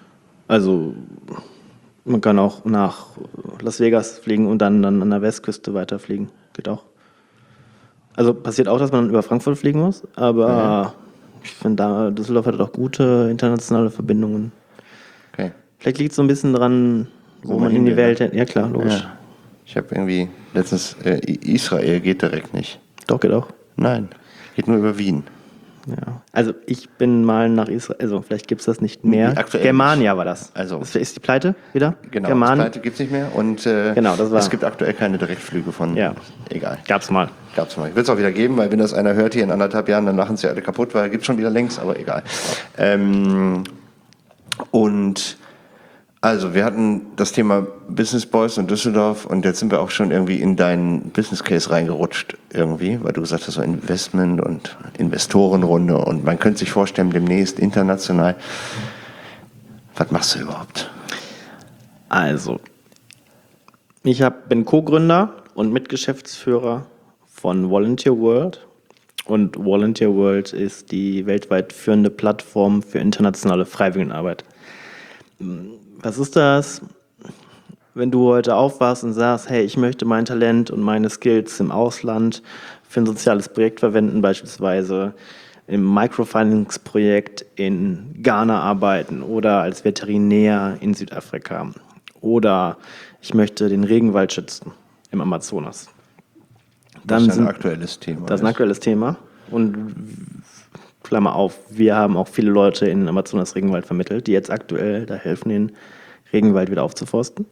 Also man kann auch nach Las Vegas fliegen und dann, dann an der Westküste weiterfliegen. Geht auch. Also passiert auch, dass man über Frankfurt fliegen muss, aber mhm. ich finde, da Düsseldorf hat auch gute internationale Verbindungen. Okay. Vielleicht liegt es so ein bisschen dran, wo, wo man in die Welt... Ne? Ja klar, logisch. Ja. Ich habe irgendwie letztens... Äh, Israel geht direkt nicht. Doch, geht auch. Nein, geht nur über Wien. Ja. Also ich bin mal nach Israel, also vielleicht gibt es das nicht mehr. Germania war das. Also ist, ist die Pleite wieder? Genau, German- die Pleite gibt es nicht mehr und äh, genau, das war. Es gibt aktuell keine Direktflüge von, ja. Egal. Gab's mal. Gab's mal. Ich will es auch wieder geben, weil wenn das einer hört hier in anderthalb Jahren, dann machen sie alle kaputt, weil gibt schon wieder längst, aber egal. Ähm, und also wir hatten das Thema Business Boys und Düsseldorf und jetzt sind wir auch schon irgendwie in deinen Business Case reingerutscht irgendwie, weil du gesagt hast, so Investment und Investorenrunde und man könnte sich vorstellen, demnächst international. Was machst du überhaupt? Also, ich hab, bin Co-Gründer und Mitgeschäftsführer von Volunteer World und Volunteer World ist die weltweit führende Plattform für internationale Freiwilligenarbeit. Was ist das? Wenn du heute aufwachst und sagst, hey, ich möchte mein Talent und meine Skills im Ausland für ein soziales Projekt verwenden, beispielsweise im Microfinance-Projekt in Ghana arbeiten oder als Veterinär in Südafrika oder ich möchte den Regenwald schützen im Amazonas. Dann das ist ein aktuelles Thema. Das ist ein aktuelles Thema und Klammer auf, wir haben auch viele Leute in den Amazonas-Regenwald vermittelt, die jetzt aktuell da helfen, den Regenwald wieder aufzuforsten.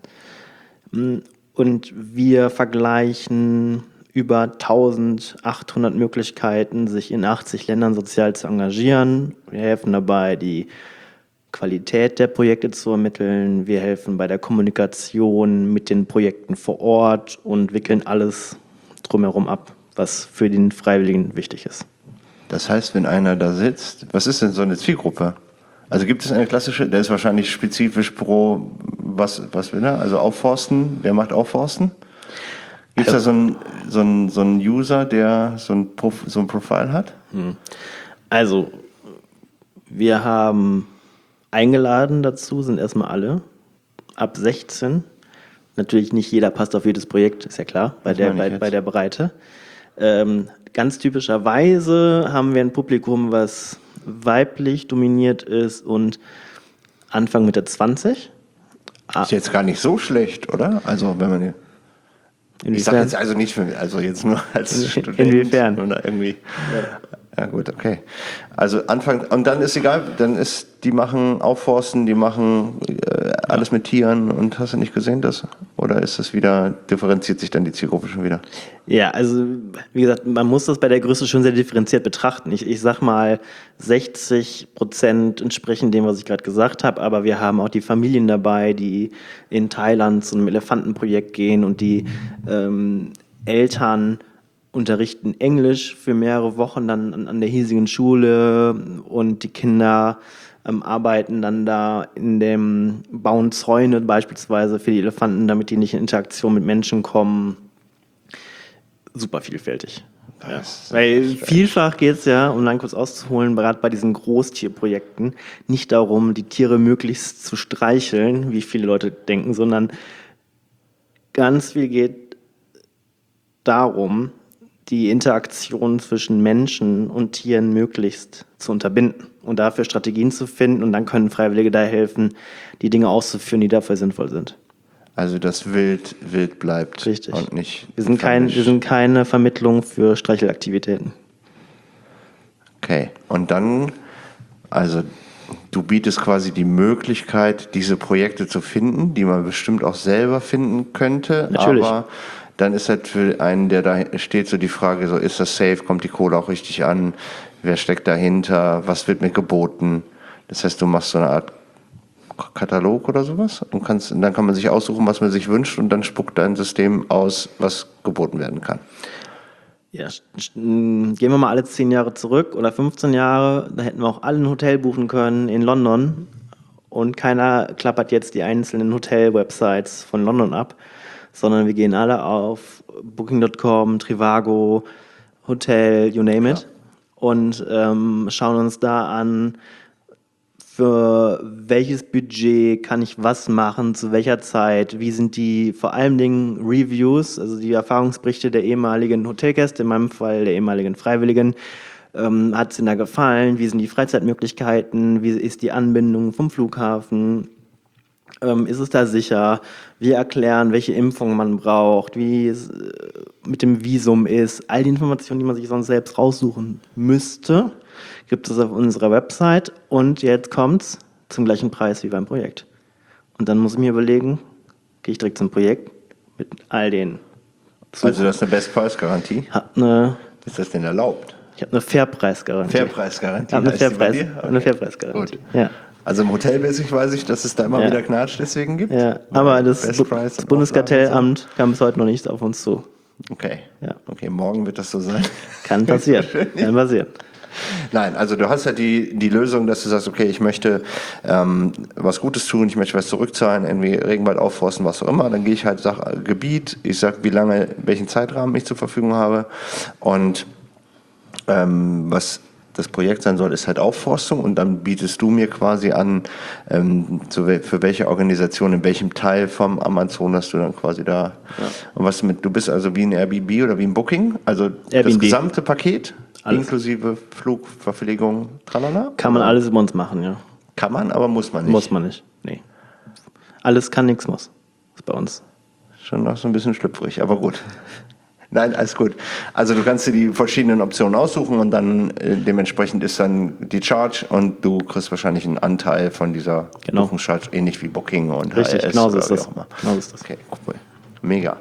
Und wir vergleichen über eintausendachthundert Möglichkeiten, sich in achtzig Ländern sozial zu engagieren. Wir helfen dabei, die Qualität der Projekte zu ermitteln. Wir helfen bei der Kommunikation mit den Projekten vor Ort und wickeln alles drumherum ab, was für den Freiwilligen wichtig ist. Das heißt, wenn einer da sitzt, was ist denn so eine Zielgruppe? Also gibt es eine klassische, der ist wahrscheinlich spezifisch pro, was, was will er? Also Aufforsten, wer macht Aufforsten? Gibt es also, da so einen, so einen, so einen User, der so ein, Prof, so ein Profil hat? Also, wir haben eingeladen dazu, sind erstmal alle, ab sechzehn. Natürlich nicht jeder passt auf jedes Projekt, ist ja klar, bei, der, bei, bei der Breite. Ähm, ganz typischerweise haben wir ein Publikum, was weiblich dominiert ist und Anfang Mitte zwanzig. Ah. Ist jetzt gar nicht so schlecht, oder? Also wenn man... Inwiefern? Ich sage jetzt also nicht für mich, also jetzt nur als Student. Inwiefern? Oder irgendwie... Ja. Ja gut, okay. Also Anfang, und dann ist egal, dann ist, die machen Aufforsten, die machen äh, alles ja. mit Tieren und hast du nicht gesehen das? Oder ist das wieder, differenziert sich dann die Zielgruppe schon wieder? Ja, also wie gesagt, man muss das bei der Größe schon sehr differenziert betrachten. Ich, ich sag mal, sechzig Prozent entsprechen dem, was ich gerade gesagt habe, aber wir haben auch die Familien dabei, die in Thailand zu einem Elefantenprojekt gehen und die ähm, Eltern unterrichten Englisch für mehrere Wochen dann an, an der hiesigen Schule und die Kinder ähm, arbeiten dann da in dem, bauen Zäune beispielsweise für die Elefanten, damit die nicht in Interaktion mit Menschen kommen. Super vielfältig. Ja. Weil vielfach geht es ja, um dann kurz auszuholen, gerade bei diesen Großtierprojekten, nicht darum, die Tiere möglichst zu streicheln, wie viele Leute denken, sondern ganz viel geht darum, die Interaktion zwischen Menschen und Tieren möglichst zu unterbinden und dafür Strategien zu finden und dann können Freiwillige da helfen, die Dinge auszuführen, die dafür sinnvoll sind. Also das Wild, Wild bleibt. Richtig. Und nicht. Wir sind, kein, wir sind keine Vermittlung für Streichelaktivitäten. Okay, und dann, also du bietest quasi die Möglichkeit, diese Projekte zu finden, die man bestimmt auch selber finden könnte. Natürlich. Aber dann ist halt für einen, der da steht, so die Frage, so ist das safe, kommt die Kohle auch richtig an, wer steckt dahinter, was wird mir geboten? Das heißt, du machst so eine Art Katalog oder sowas und kannst, und dann kann man sich aussuchen, was man sich wünscht und dann spuckt dein System aus, was geboten werden kann. Ja, gehen wir mal alle zehn Jahre zurück oder fünfzehn Jahre, da hätten wir auch alle ein Hotel buchen können in London und keiner klappert jetzt die einzelnen Hotel-Websites von London ab, sondern wir gehen alle auf Booking Punkt com, Trivago, Hotel, you name it, und ähm, schauen uns da an für welches Budget kann ich was machen, zu welcher Zeit, wie sind die vor allen Dingen Reviews, also die Erfahrungsberichte der ehemaligen Hotelgäste, in meinem Fall der ehemaligen Freiwilligen. Ähm, hat es ihnen da gefallen? Wie sind die Freizeitmöglichkeiten? Wie ist die Anbindung vom Flughafen? Ähm, ist es da sicher? Wir erklären, welche Impfung man braucht, wie es äh, mit dem Visum ist. All die Informationen, die man sich sonst selbst raussuchen müsste, gibt es auf unserer Website. Und jetzt kommt's zum gleichen Preis wie beim Projekt. Und dann muss ich mir überlegen, gehe ich direkt zum Projekt mit all den. Also das ist eine Best-Price-Garantie? Hab eine, Ist das denn erlaubt? ich habe eine Fairpreisgarantie. Fairpreisgarantie. Ich habe eine, heißt die bei Fairpreis, dir? Okay. eine Fairpreisgarantie. Gut. Ja. Also im Hotelmäßig weiß ich, dass es da immer Ja. wieder Knatsch deswegen gibt. Ja, aber das, Best Bu- Price das und Bundeskartellamt kam bis heute noch nicht auf uns zu. Okay. Ja. Okay, morgen wird das so sein. Kann passieren. Kann passieren. Nein, also du hast ja die, die Lösung, dass du sagst, okay, ich möchte ähm, was Gutes tun, ich möchte was zurückzahlen, irgendwie Regenwald aufforsten, was auch immer. Dann gehe ich halt, sag äh, Gebiet, ich sag, wie lange, welchen Zeitrahmen ich zur Verfügung habe. Und ähm, was das Projekt sein soll, ist halt Aufforstung, und dann bietest du mir quasi an, ähm, zu wel- für welche Organisation, in welchem Teil vom Amazonas du dann quasi da, ja. Und was mit, du bist also wie ein Airbnb oder wie ein Booking, also das Airbnb. gesamte Paket, Alles. inklusive Flug, Verpflegung, tralala? Kann man Oder? alles über uns machen, ja. Kann man, aber muss man nicht. Muss man nicht. Nee. Alles kann, nichts muss. Ist bei uns. Schon noch so ein bisschen schlüpfrig, aber gut. Nein, alles gut. Also du kannst dir die verschiedenen Optionen aussuchen, und dann äh, dementsprechend ist dann die Charge, und du kriegst wahrscheinlich einen Anteil von dieser Genau. Buchungscharge, ähnlich wie Booking und Richtig, H R S genau so oder ist wie das. auch immer. Genau so ist das. Okay, cool. Mega.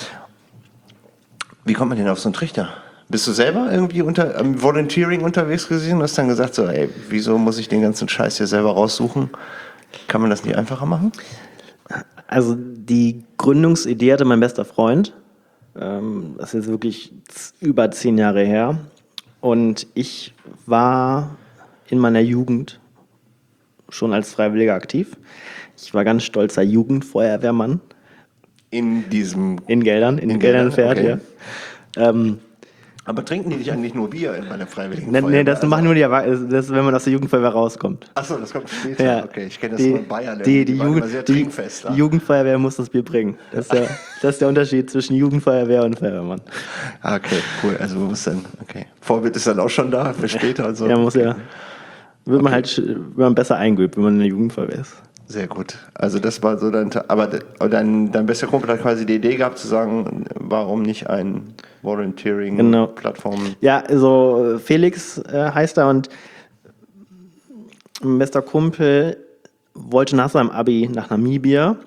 Wie kommt man denn auf so einen Trichter? Bist du selber irgendwie unter am Volunteering unterwegs gewesen und hast dann gesagt, so, ey, wieso muss ich den ganzen Scheiß hier selber raussuchen? Kann man das nicht einfacher machen? Also die Gründungsidee hatte mein bester Freund. Ähm, das ist jetzt wirklich z- über zehn Jahre her. Und ich war in meiner Jugend schon als Freiwilliger aktiv. Ich war ganz stolzer Jugendfeuerwehrmann In diesem... in Geldern, in, In Geldern Geldern, fährt, okay. ja. Ähm, Aber trinken die nicht eigentlich nur Bier in meiner freiwilligen nee, Feuerwehr? nee, das Also- machen nur die Erwachsenen, das, wenn man aus der Jugendfeuerwehr rauskommt. Achso, das kommt später. Ja. Okay, ich kenne das die, nur in Bayern. Die, die, waren Jugend, immer sehr die, trinkfest. die Jugendfeuerwehr muss das Bier bringen. Das ist, der, das ist der Unterschied zwischen Jugendfeuerwehr und Feuerwehrmann. Ah, okay, cool. Also man muss dann, okay. Vorbild ist dann auch schon da für später und so. Ja, muss ja. Wird man Okay. halt, sch- wird man besser eingeübt, wenn man in der Jugendfeuerwehr ist. Sehr gut. Also das war so dein, Ta- aber de- aber dein, dein bester Kumpel hat quasi die Idee gehabt zu sagen, warum nicht ein Genau. Volunteering-Plattform? Ja, also Felix äh, heißt er, und mein bester Kumpel wollte nach seinem Abi nach Namibia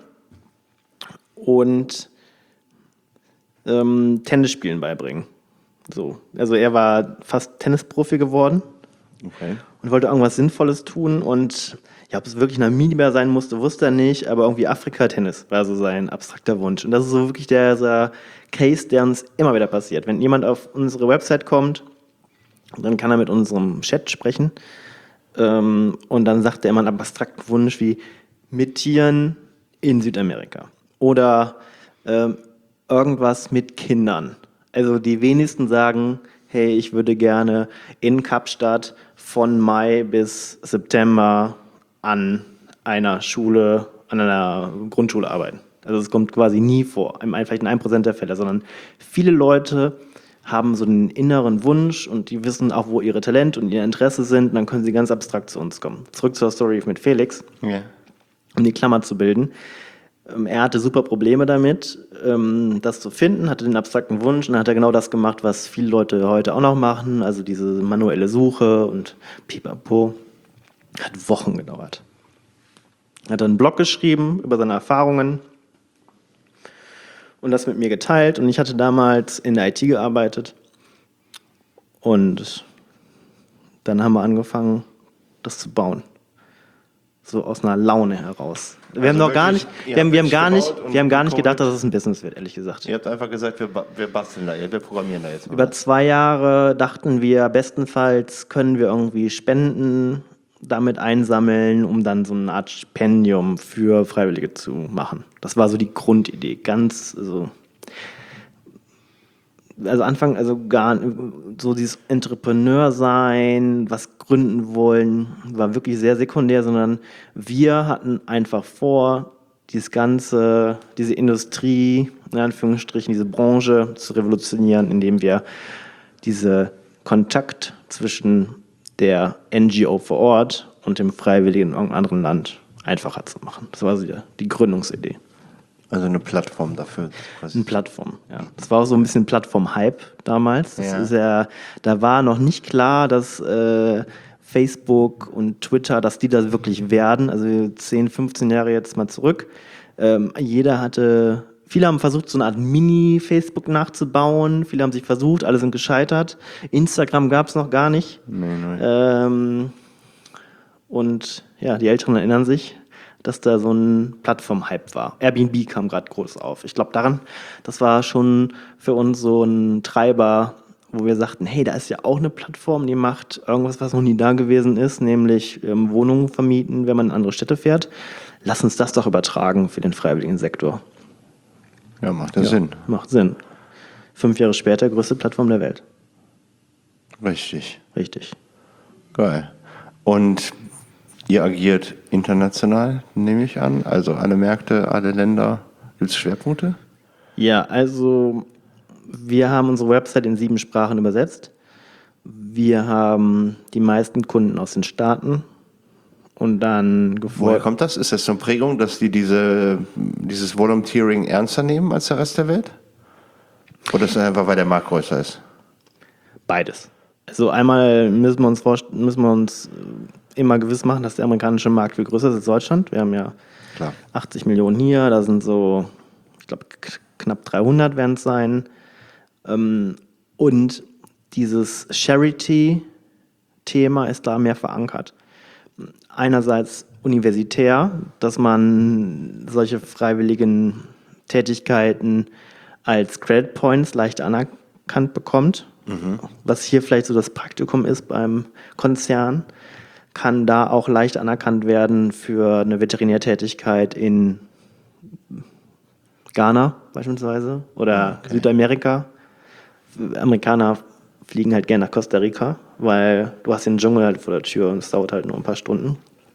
und ähm, Tennisspielen beibringen. So. Also er war fast Tennisprofi geworden Okay. und wollte irgendwas Sinnvolles tun, und ja, ob es wirklich Namibia sein musste, wusste er nicht, aber irgendwie Afrika-Tennis war so sein abstrakter Wunsch. Und das ist so wirklich der, dieser Case, der uns immer wieder passiert. Wenn jemand auf unsere Website kommt, dann kann er mit unserem Chat sprechen, ähm, und dann sagt er immer einen abstrakten Wunsch wie mit Tieren in Südamerika oder ähm, irgendwas mit Kindern. Also die wenigsten sagen, hey, ich würde gerne in Kapstadt von Mai bis September an einer Schule, an einer Grundschule arbeiten. Also es kommt quasi nie vor, im- vielleicht in einem Prozent der Fälle, sondern viele Leute haben so einen inneren Wunsch, und die wissen auch, wo ihre Talente und ihr Interesse sind, und dann können sie ganz abstrakt zu uns kommen. Zurück zur Story mit Felix, Ja. um die Klammer zu bilden. Ähm, Er hatte super Probleme damit, ähm, das zu finden, hatte den abstrakten Wunsch, und dann hat er genau das gemacht, was viele Leute heute auch noch machen, also diese manuelle Suche und pipapo. Hat Wochen gedauert. Er hat einen Blog geschrieben über seine Erfahrungen und das mit mir geteilt, und ich hatte damals in der I T gearbeitet, und dann haben wir angefangen, das zu bauen. So aus einer Laune heraus. Wir Also haben noch gar wirklich, nicht, ihr wir haben, habt wir haben wirklich gar nicht, gebaut und wir haben gar nicht gedacht, gecodet. dass es ein Business wird, ehrlich gesagt. Ihr habt einfach gesagt, wir, ba- wir basteln da jetzt, wir programmieren da jetzt mal. Über zwei Jahre dachten wir, bestenfalls können wir irgendwie Spenden damit einsammeln, um dann so eine Art Stipendium für Freiwillige zu machen. Das war so die Grundidee. Ganz so. also Anfang, also gar so dieses Entrepreneur sein, was gründen wollen, war wirklich sehr sekundär, sondern wir hatten einfach vor, dieses ganze, diese Industrie, in Anführungsstrichen, diese Branche zu revolutionieren, indem wir diese Kontakt zwischen der N G O vor Ort und dem Freiwilligen in irgendeinem anderen Land einfacher zu machen. Das war so die, die Gründungsidee. Also eine Plattform dafür. Eine Plattform, ja. Das war auch so ein bisschen Plattform-Hype damals. Das Ja. ist ja, da war noch nicht klar, dass äh, Facebook und Twitter, dass die das wirklich werden. Also zehn, fünfzehn Jahre jetzt mal zurück. Ähm, jeder hatte, viele haben versucht, so eine Art Mini-Facebook nachzubauen. Viele haben sich versucht, alle sind gescheitert. Instagram gab es noch gar nicht. Nee, nee. Ähm, und ja, die Älteren erinnern sich, dass da so ein Plattform-Hype war. Airbnb kam gerade groß auf. Ich glaube daran, das war schon für uns so ein Treiber, wo wir sagten, hey, da ist ja auch eine Plattform, die macht irgendwas, was noch nie da gewesen ist, nämlich ähm, Wohnungen vermieten, wenn man in andere Städte fährt. Lass uns das doch übertragen für den freiwilligen Sektor. Ja, macht das Ja, Sinn. Macht Sinn. Fünf Jahre später größte Plattform der Welt. Richtig. Richtig. Geil. Und ihr agiert international, nehme ich an? Also alle Märkte, alle Länder. Gibt es Schwerpunkte? Ja, also wir haben unsere Website in sieben Sprachen übersetzt. Wir haben die meisten Kunden aus den Staaten und dann Woher gefolgt. kommt das? Ist das so eine Prägung, dass die diese, dieses Volunteering ernster nehmen als der Rest der Welt? Oder ist es einfach, weil der Markt größer ist? Beides. Also einmal müssen wir uns, vorst- müssen wir uns immer gewiss machen, dass der amerikanische Markt viel größer ist als Deutschland. Wir haben ja Klar. achtzig Millionen hier, da sind so, ich glaube, k- knapp dreihundert werden es sein. Ähm, und dieses Charity-Thema ist da mehr verankert. Einerseits universitär, dass man solche freiwilligen Tätigkeiten als Credit Points leicht anerkannt bekommt. Was hier vielleicht so das Praktikum ist beim Konzern, kann da auch leicht anerkannt werden für eine Veterinärtätigkeit in Ghana beispielsweise oder Okay. Südamerika. Amerikaner fliegen halt gerne nach Costa Rica, weil du hast den Dschungel halt vor der Tür und es dauert halt nur ein paar Stunden.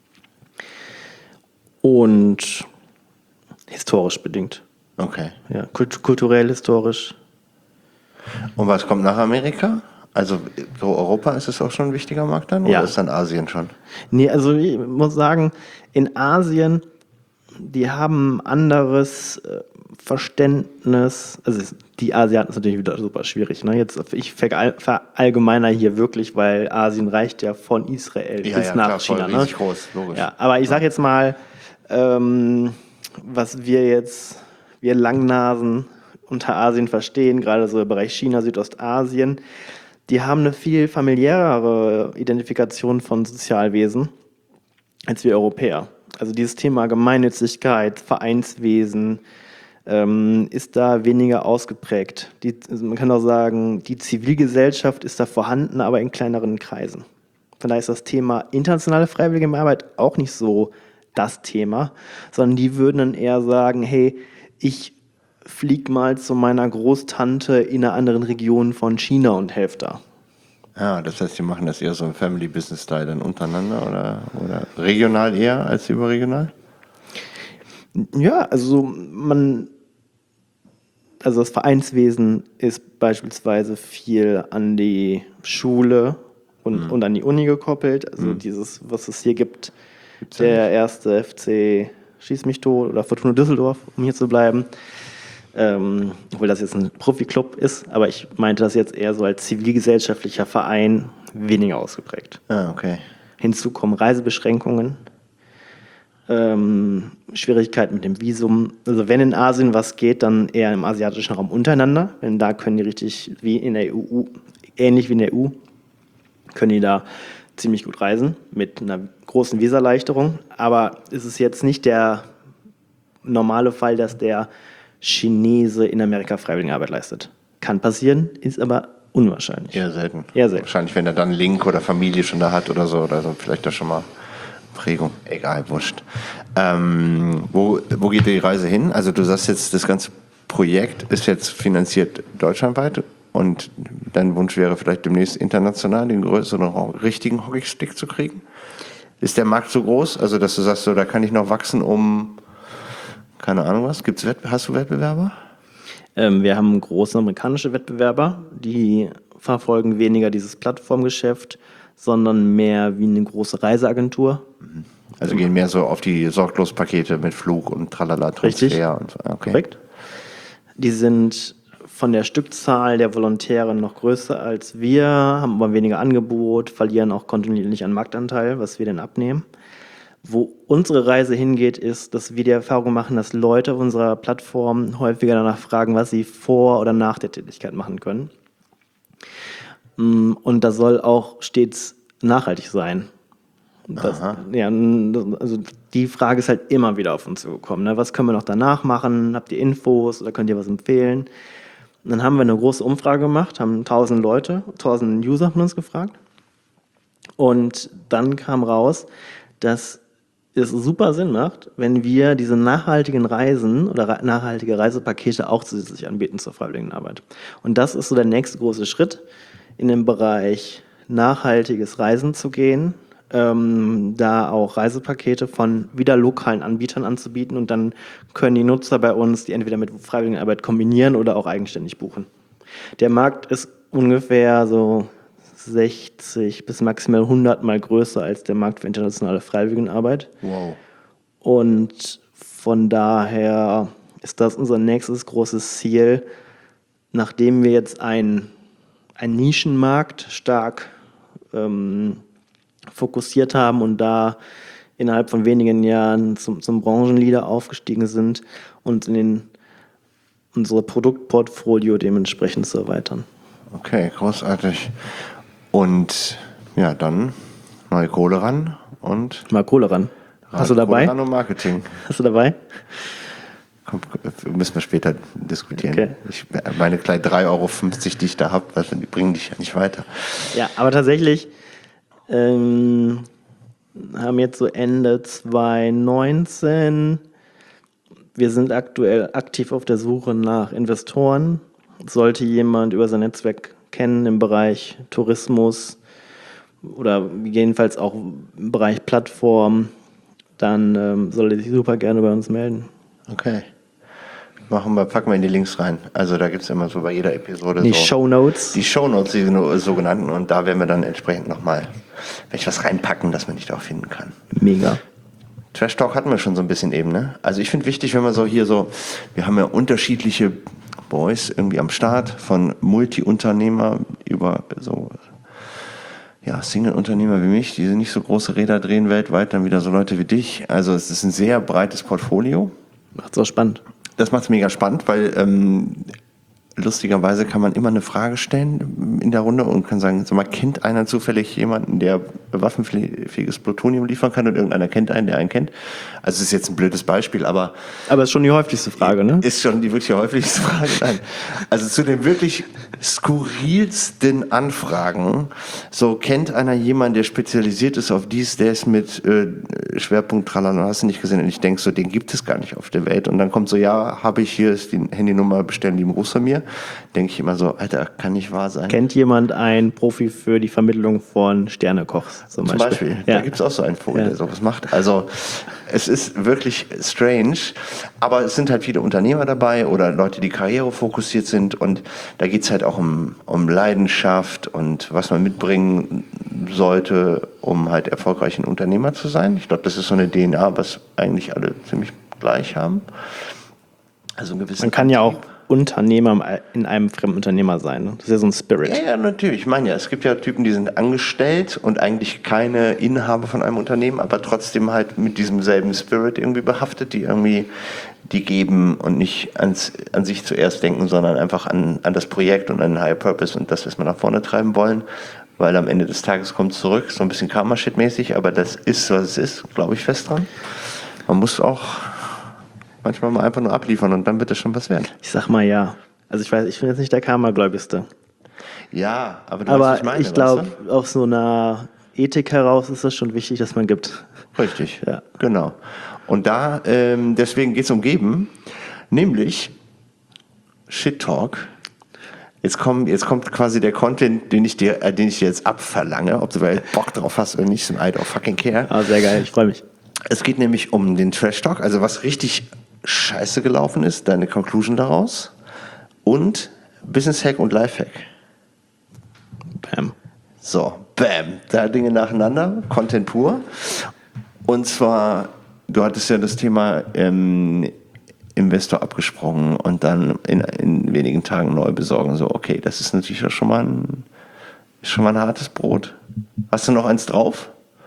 Und historisch bedingt. Okay. Ja, kult- kulturell, historisch. Und was kommt nach Amerika? Also so Europa, ist es auch schon ein wichtiger Markt dann? Ja. Oder ist dann Asien schon? Nee, also ich muss sagen, in Asien, die haben ein anderes äh, Verständnis. Also es- die Asiaten ist natürlich wieder super schwierig. Ne? Jetzt, ich verall- verallgemeiner hier wirklich, weil Asien reicht ja von Israel bis nach China. Ne? riesig groß, logisch. Ja, aber ich sage jetzt mal, ähm, was wir jetzt, wir Langnasen unter Asien verstehen, gerade so im Bereich China, Südostasien, die haben eine viel familiärere Identifikation von Sozialwesen als wir Europäer. Also dieses Thema Gemeinnützigkeit, Vereinswesen ähm, ist da weniger ausgeprägt. Die, also man kann auch sagen, die Zivilgesellschaft ist da vorhanden, aber in kleineren Kreisen. Von daher ist das Thema internationale freiwillige Arbeit auch nicht so das Thema, sondern die würden dann eher sagen, hey, ich flieg mal zu meiner Großtante in einer anderen Region von China und helfe da. Ja, das heißt, die machen das eher so im Family-Business-Style dann untereinander oder, oder regional eher als überregional? Ja, also man, also das Vereinswesen ist beispielsweise viel an die Schule und, und an die Uni gekoppelt. Also dieses, was es hier gibt, der erste F C Schieß mich tot oder Fortuna Düsseldorf, um hier zu bleiben. Ähm, obwohl das jetzt ein Profi-Club ist, aber ich meinte das jetzt eher so als zivilgesellschaftlicher Verein weniger ausgeprägt. Ah, okay. Hinzu kommen Reisebeschränkungen, ähm, Schwierigkeiten mit dem Visum. Also wenn in Asien was geht, dann eher im asiatischen Raum untereinander. Denn da können die richtig, wie in der E U, ähnlich wie in der E U, können die da ziemlich gut reisen mit einer großen Visaerleichterung. Aber es ist jetzt nicht der normale Fall, dass der Chinese in Amerika Freiwilligenarbeit leistet. Kann passieren, ist aber unwahrscheinlich. Eher selten. Eher selten. Wahrscheinlich, wenn er dann Link oder Familie schon da hat oder so, oder so, vielleicht da schon mal Prägung. Egal, wurscht. Ähm, wo, wo geht die Reise hin? Also du sagst jetzt, das ganze Projekt ist jetzt finanziert deutschlandweit und dein Wunsch wäre vielleicht demnächst international den größeren, richtigen Hockeystick zu kriegen? Ist der Markt so groß, also dass du sagst, so, da kann ich noch wachsen, um, keine Ahnung was, gibt's Wett- hast du Wettbewerber? Ähm, wir haben große amerikanische Wettbewerber, die verfolgen weniger dieses Plattformgeschäft, sondern mehr wie eine große Reiseagentur. Also gehen mehr so auf die Sorglos-Pakete mit Flug und Tralala, Transfer Richtig. und so. Okay. Korrekt. Die sind von der Stückzahl der Volontäre noch größer als wir, haben aber weniger Angebot, verlieren auch kontinuierlich an Marktanteil, was wir denn abnehmen. Wo unsere Reise hingeht, ist, dass wir die Erfahrung machen, dass Leute auf unserer Plattform häufiger danach fragen, was sie vor oder nach der Tätigkeit machen können. Und das soll auch stets nachhaltig sein. Das, ja, also die Frage ist halt immer wieder auf uns zugekommen. Ne? Was können wir noch danach machen? Habt ihr Infos oder könnt ihr was empfehlen? Und dann haben wir eine große Umfrage gemacht, haben tausend Leute, tausend User von uns gefragt. Und dann kam raus, dass es super Sinn macht, wenn wir diese nachhaltigen Reisen oder re- nachhaltige Reisepakete auch zusätzlich anbieten zur Freiwilligenarbeit. Und das ist so der nächste große Schritt, in den Bereich nachhaltiges Reisen zu gehen, ähm, da auch Reisepakete von wieder lokalen Anbietern anzubieten und dann können die Nutzer bei uns die entweder mit Freiwilligenarbeit kombinieren oder auch eigenständig buchen. Der Markt ist ungefähr so sechzig bis maximal hundert Mal größer als der Markt für internationale Freiwilligenarbeit. Wow. Und von daher ist das unser nächstes großes Ziel, nachdem wir jetzt ein einen Nischenmarkt stark ähm, fokussiert haben und da innerhalb von wenigen Jahren zum, zum Branchenleader aufgestiegen sind und in den, unsere Produktportfolio dementsprechend zu erweitern. Okay, großartig. Und ja, dann neue Kohle ran und Mal Kohle ran. Hast du dabei? Kohle ran und Marketing. Hast du dabei? Komm, müssen wir später diskutieren. Okay. Ich, meine kleinen drei Euro fünfzig, die ich da habe, die bringen dich ja nicht weiter. Ja, aber tatsächlich ähm, haben jetzt so Ende zwanzig neunzehn, wir sind aktuell aktiv auf der Suche nach Investoren. Sollte jemand über sein Netzwerk kennen im Bereich Tourismus oder jedenfalls auch im Bereich Plattform, dann ähm, soll er sich super gerne bei uns melden. Okay. Machen wir, packen wir in die Links rein. Also da gibt es immer so bei jeder Episode Die so Shownotes. die Shownotes, die so- sogenannten, und da werden wir dann entsprechend nochmal, werde ich was reinpacken, dass man dich da auch finden kann. Mega. Trash Talk hatten wir schon so ein bisschen eben, ne? Also ich finde wichtig, wenn man so hier so, wir haben ja unterschiedliche Boys irgendwie am Start, von Multi-Unternehmer über so, ja, Single-Unternehmer wie mich, die nicht so große Räder drehen weltweit, dann wieder so Leute wie dich. Also es ist ein sehr breites Portfolio. Macht's auch spannend. Das macht es mega spannend, weil ähm, lustigerweise kann man immer eine Frage stellen in der Runde und kann sagen, sag mal, kennt einer zufällig jemanden, der waffenfähiges Plutonium liefern kann, und irgendeiner kennt einen, der einen kennt? Also es ist jetzt ein blödes Beispiel, aber Aber ist schon die häufigste Frage, ne? ist schon die wirklich häufigste Frage. Nein. Also zu den wirklich skurrilsten Anfragen, so kennt einer jemanden, der spezialisiert ist auf dies, der ist mit äh, Schwerpunkt Tralala, hast du nicht gesehen, und ich denke so, den gibt es gar nicht auf der Welt, und dann kommt so, ja, habe ich, hier ist die Handynummer, bestellen lieben Gruß von mir, denke ich immer so, Alter, kann nicht wahr sein. Kennt jemand einen Profi für die Vermittlung von Sternekochs zum Zum Beispiel? Beispiel, Ja. da gibt es auch so einen Vogel, Ja. der sowas macht. Also es ist wirklich strange, aber es sind halt viele Unternehmer dabei oder Leute, die karrierefokussiert sind, und da geht es halt auch um, um Leidenschaft und was man mitbringen sollte, um halt erfolgreich ein Unternehmer zu sein. Ich glaube, das ist so eine D N A, was eigentlich alle ziemlich gleich haben. Also einen gewissen Man kann ja auch Unternehmer in einem fremden Unternehmer sein. Ne? Das ist ja so ein Spirit. Ja, ja, natürlich. Ich meine ja, es gibt ja Typen, die sind angestellt und eigentlich keine Inhaber von einem Unternehmen, aber trotzdem halt mit diesem selben Spirit irgendwie behaftet, die irgendwie, die geben und nicht ans, an sich zuerst denken, sondern einfach an, an das Projekt und an den Higher Purpose und das, was wir nach vorne treiben wollen. Weil am Ende des Tages kommt es zurück, so ein bisschen Karma-Shit-mäßig, aber das ist, was es ist, glaube ich fest dran. Man muss auch manchmal mal einfach nur abliefern und dann wird es schon was werden. Ich sag mal ja. Also ich weiß, ich bin jetzt nicht der Karma-Gläubigste. Ja, aber du Aber weißt, was ich meine, ich glaube, weißt aus so einer Ethik heraus ist es schon wichtig, dass man gibt. du? Richtig, Ja. genau. Und da, ähm, deswegen geht es um Geben, nämlich Shit Talk. Jetzt, komm, jetzt kommt quasi der Content, den ich dir, äh, den ich dir jetzt abverlange, ob du da Bock drauf hast oder nicht, so ein I don't fucking care. Ah, sehr geil, ich freue mich. Es geht nämlich um den Trash Talk, also was richtig scheiße gelaufen ist, deine Conclusion daraus und Business Hack und Life Hack. Bam. So, bam, da Dinge nacheinander, Content pur. Und zwar, du hattest ja das Thema ähm, Investor abgesprochen und dann in, in wenigen Tagen neu besorgen. So, okay, das ist natürlich auch schon mal ein, schon mal ein hartes Brot. Hast du noch eins drauf?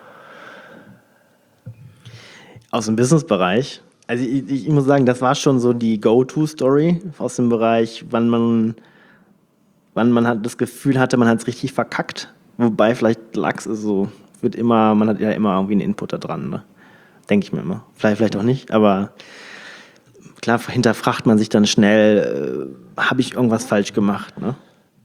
Aus dem Businessbereich. Also ich, ich muss sagen, das war schon so die Go-To-Story aus dem Bereich, wann man, wann man hat das Gefühl hatte, man hat es richtig verkackt. Wobei vielleicht lag es so, wird immer, man hat ja immer irgendwie einen Input da dran, ne? Denke ich mir immer. Vielleicht, vielleicht auch nicht, aber klar hinterfragt man sich dann schnell, äh, habe ich irgendwas falsch gemacht, ne?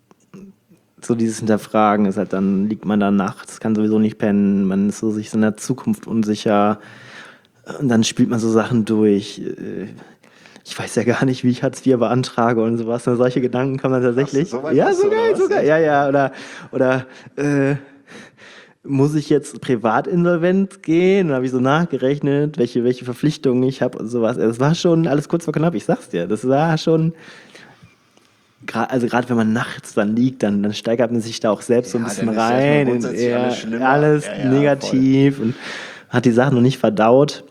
So dieses Hinterfragen ist halt, dann liegt man da nachts, kann sowieso nicht pennen, man ist so sich in der Zukunft unsicher und dann spielt man so Sachen durch. Ich weiß ja gar nicht, wie ich Hartz vier beantrage und sowas. Und solche Gedanken kommen dann tatsächlich. So ja, so geil, so geil. Ja, ja, oder, oder äh, muss ich jetzt privat insolvent gehen? Dann habe ich so nachgerechnet, welche, welche Verpflichtungen ich habe und sowas. Das war schon alles kurz vor knapp, ich sag's dir. Das war schon... Also gerade wenn man nachts dann liegt, dann, dann steigert man sich da auch selbst ja, so ein bisschen rein. In, ja, alles alles ja, ja, negativ voll. Und hat die Sachen noch nicht verdaut.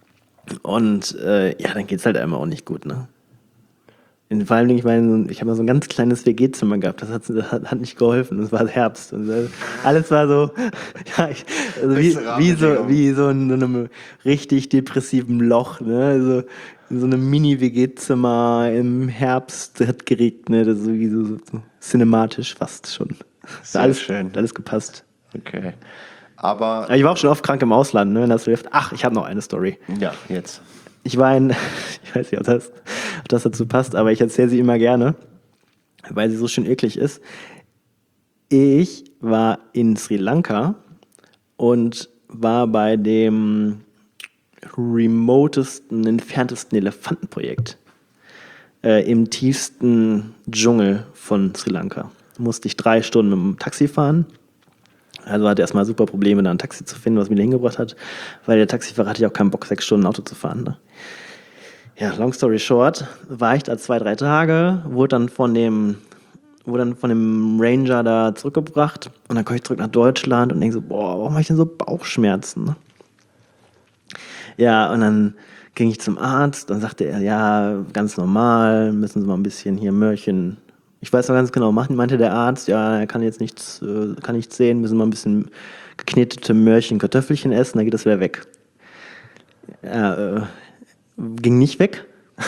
Und äh, ja, dann geht's halt einmal auch nicht gut, ne? In, vor allem, ich meine, ich habe mal so ein ganz kleines W G-Zimmer gehabt, das hat, das hat, hat nicht geholfen, es war Herbst. Und alles war so, ja, ich, also wie, wie, so, wie so in so einem richtig depressiven Loch, ne? Also, in so einem Mini-W G-Zimmer im Herbst, hat geregnet, also so, so, so cinematisch fast schon. Sehr alles schön. Alles gepasst. Okay. Aber, Aber ich war auch schon oft krank im Ausland, ne? Das hilft. Ach, ich habe noch eine Story. Ja, jetzt. Ich war in, ich weiß nicht, ob das, ob das dazu passt, aber ich erzähle sie immer gerne, weil sie so schön eklig ist. Ich war in Sri Lanka und war bei dem remotesten, entferntesten Elefantenprojekt äh, im tiefsten Dschungel von Sri Lanka. Musste ich drei Stunden mit dem Taxi fahren. Also hatte erstmal super Probleme, da ein Taxi zu finden, was mich hingebracht hat, weil der Taxifahrer hatte ja auch keinen Bock, sechs Stunden Auto zu fahren. Ne? Ja, long story short, war ich da zwei, drei Tage, wurde dann von dem, wurde dann von dem Ranger da zurückgebracht und dann komme ich zurück nach Deutschland und denke so, boah, warum habe ich denn so Bauchschmerzen? Ne? Ja, und dann ging ich zum Arzt, dann sagte er, ja, ganz normal, müssen Sie mal ein bisschen hier Möhrchen. Ich weiß noch ganz genau, meinte der Arzt, ja, er kann jetzt nichts, äh, kann nichts sehen, müssen wir ein bisschen geknetete Möhrchen, Kartoffelchen essen, dann geht das wieder weg. Ja, äh, ging nicht weg.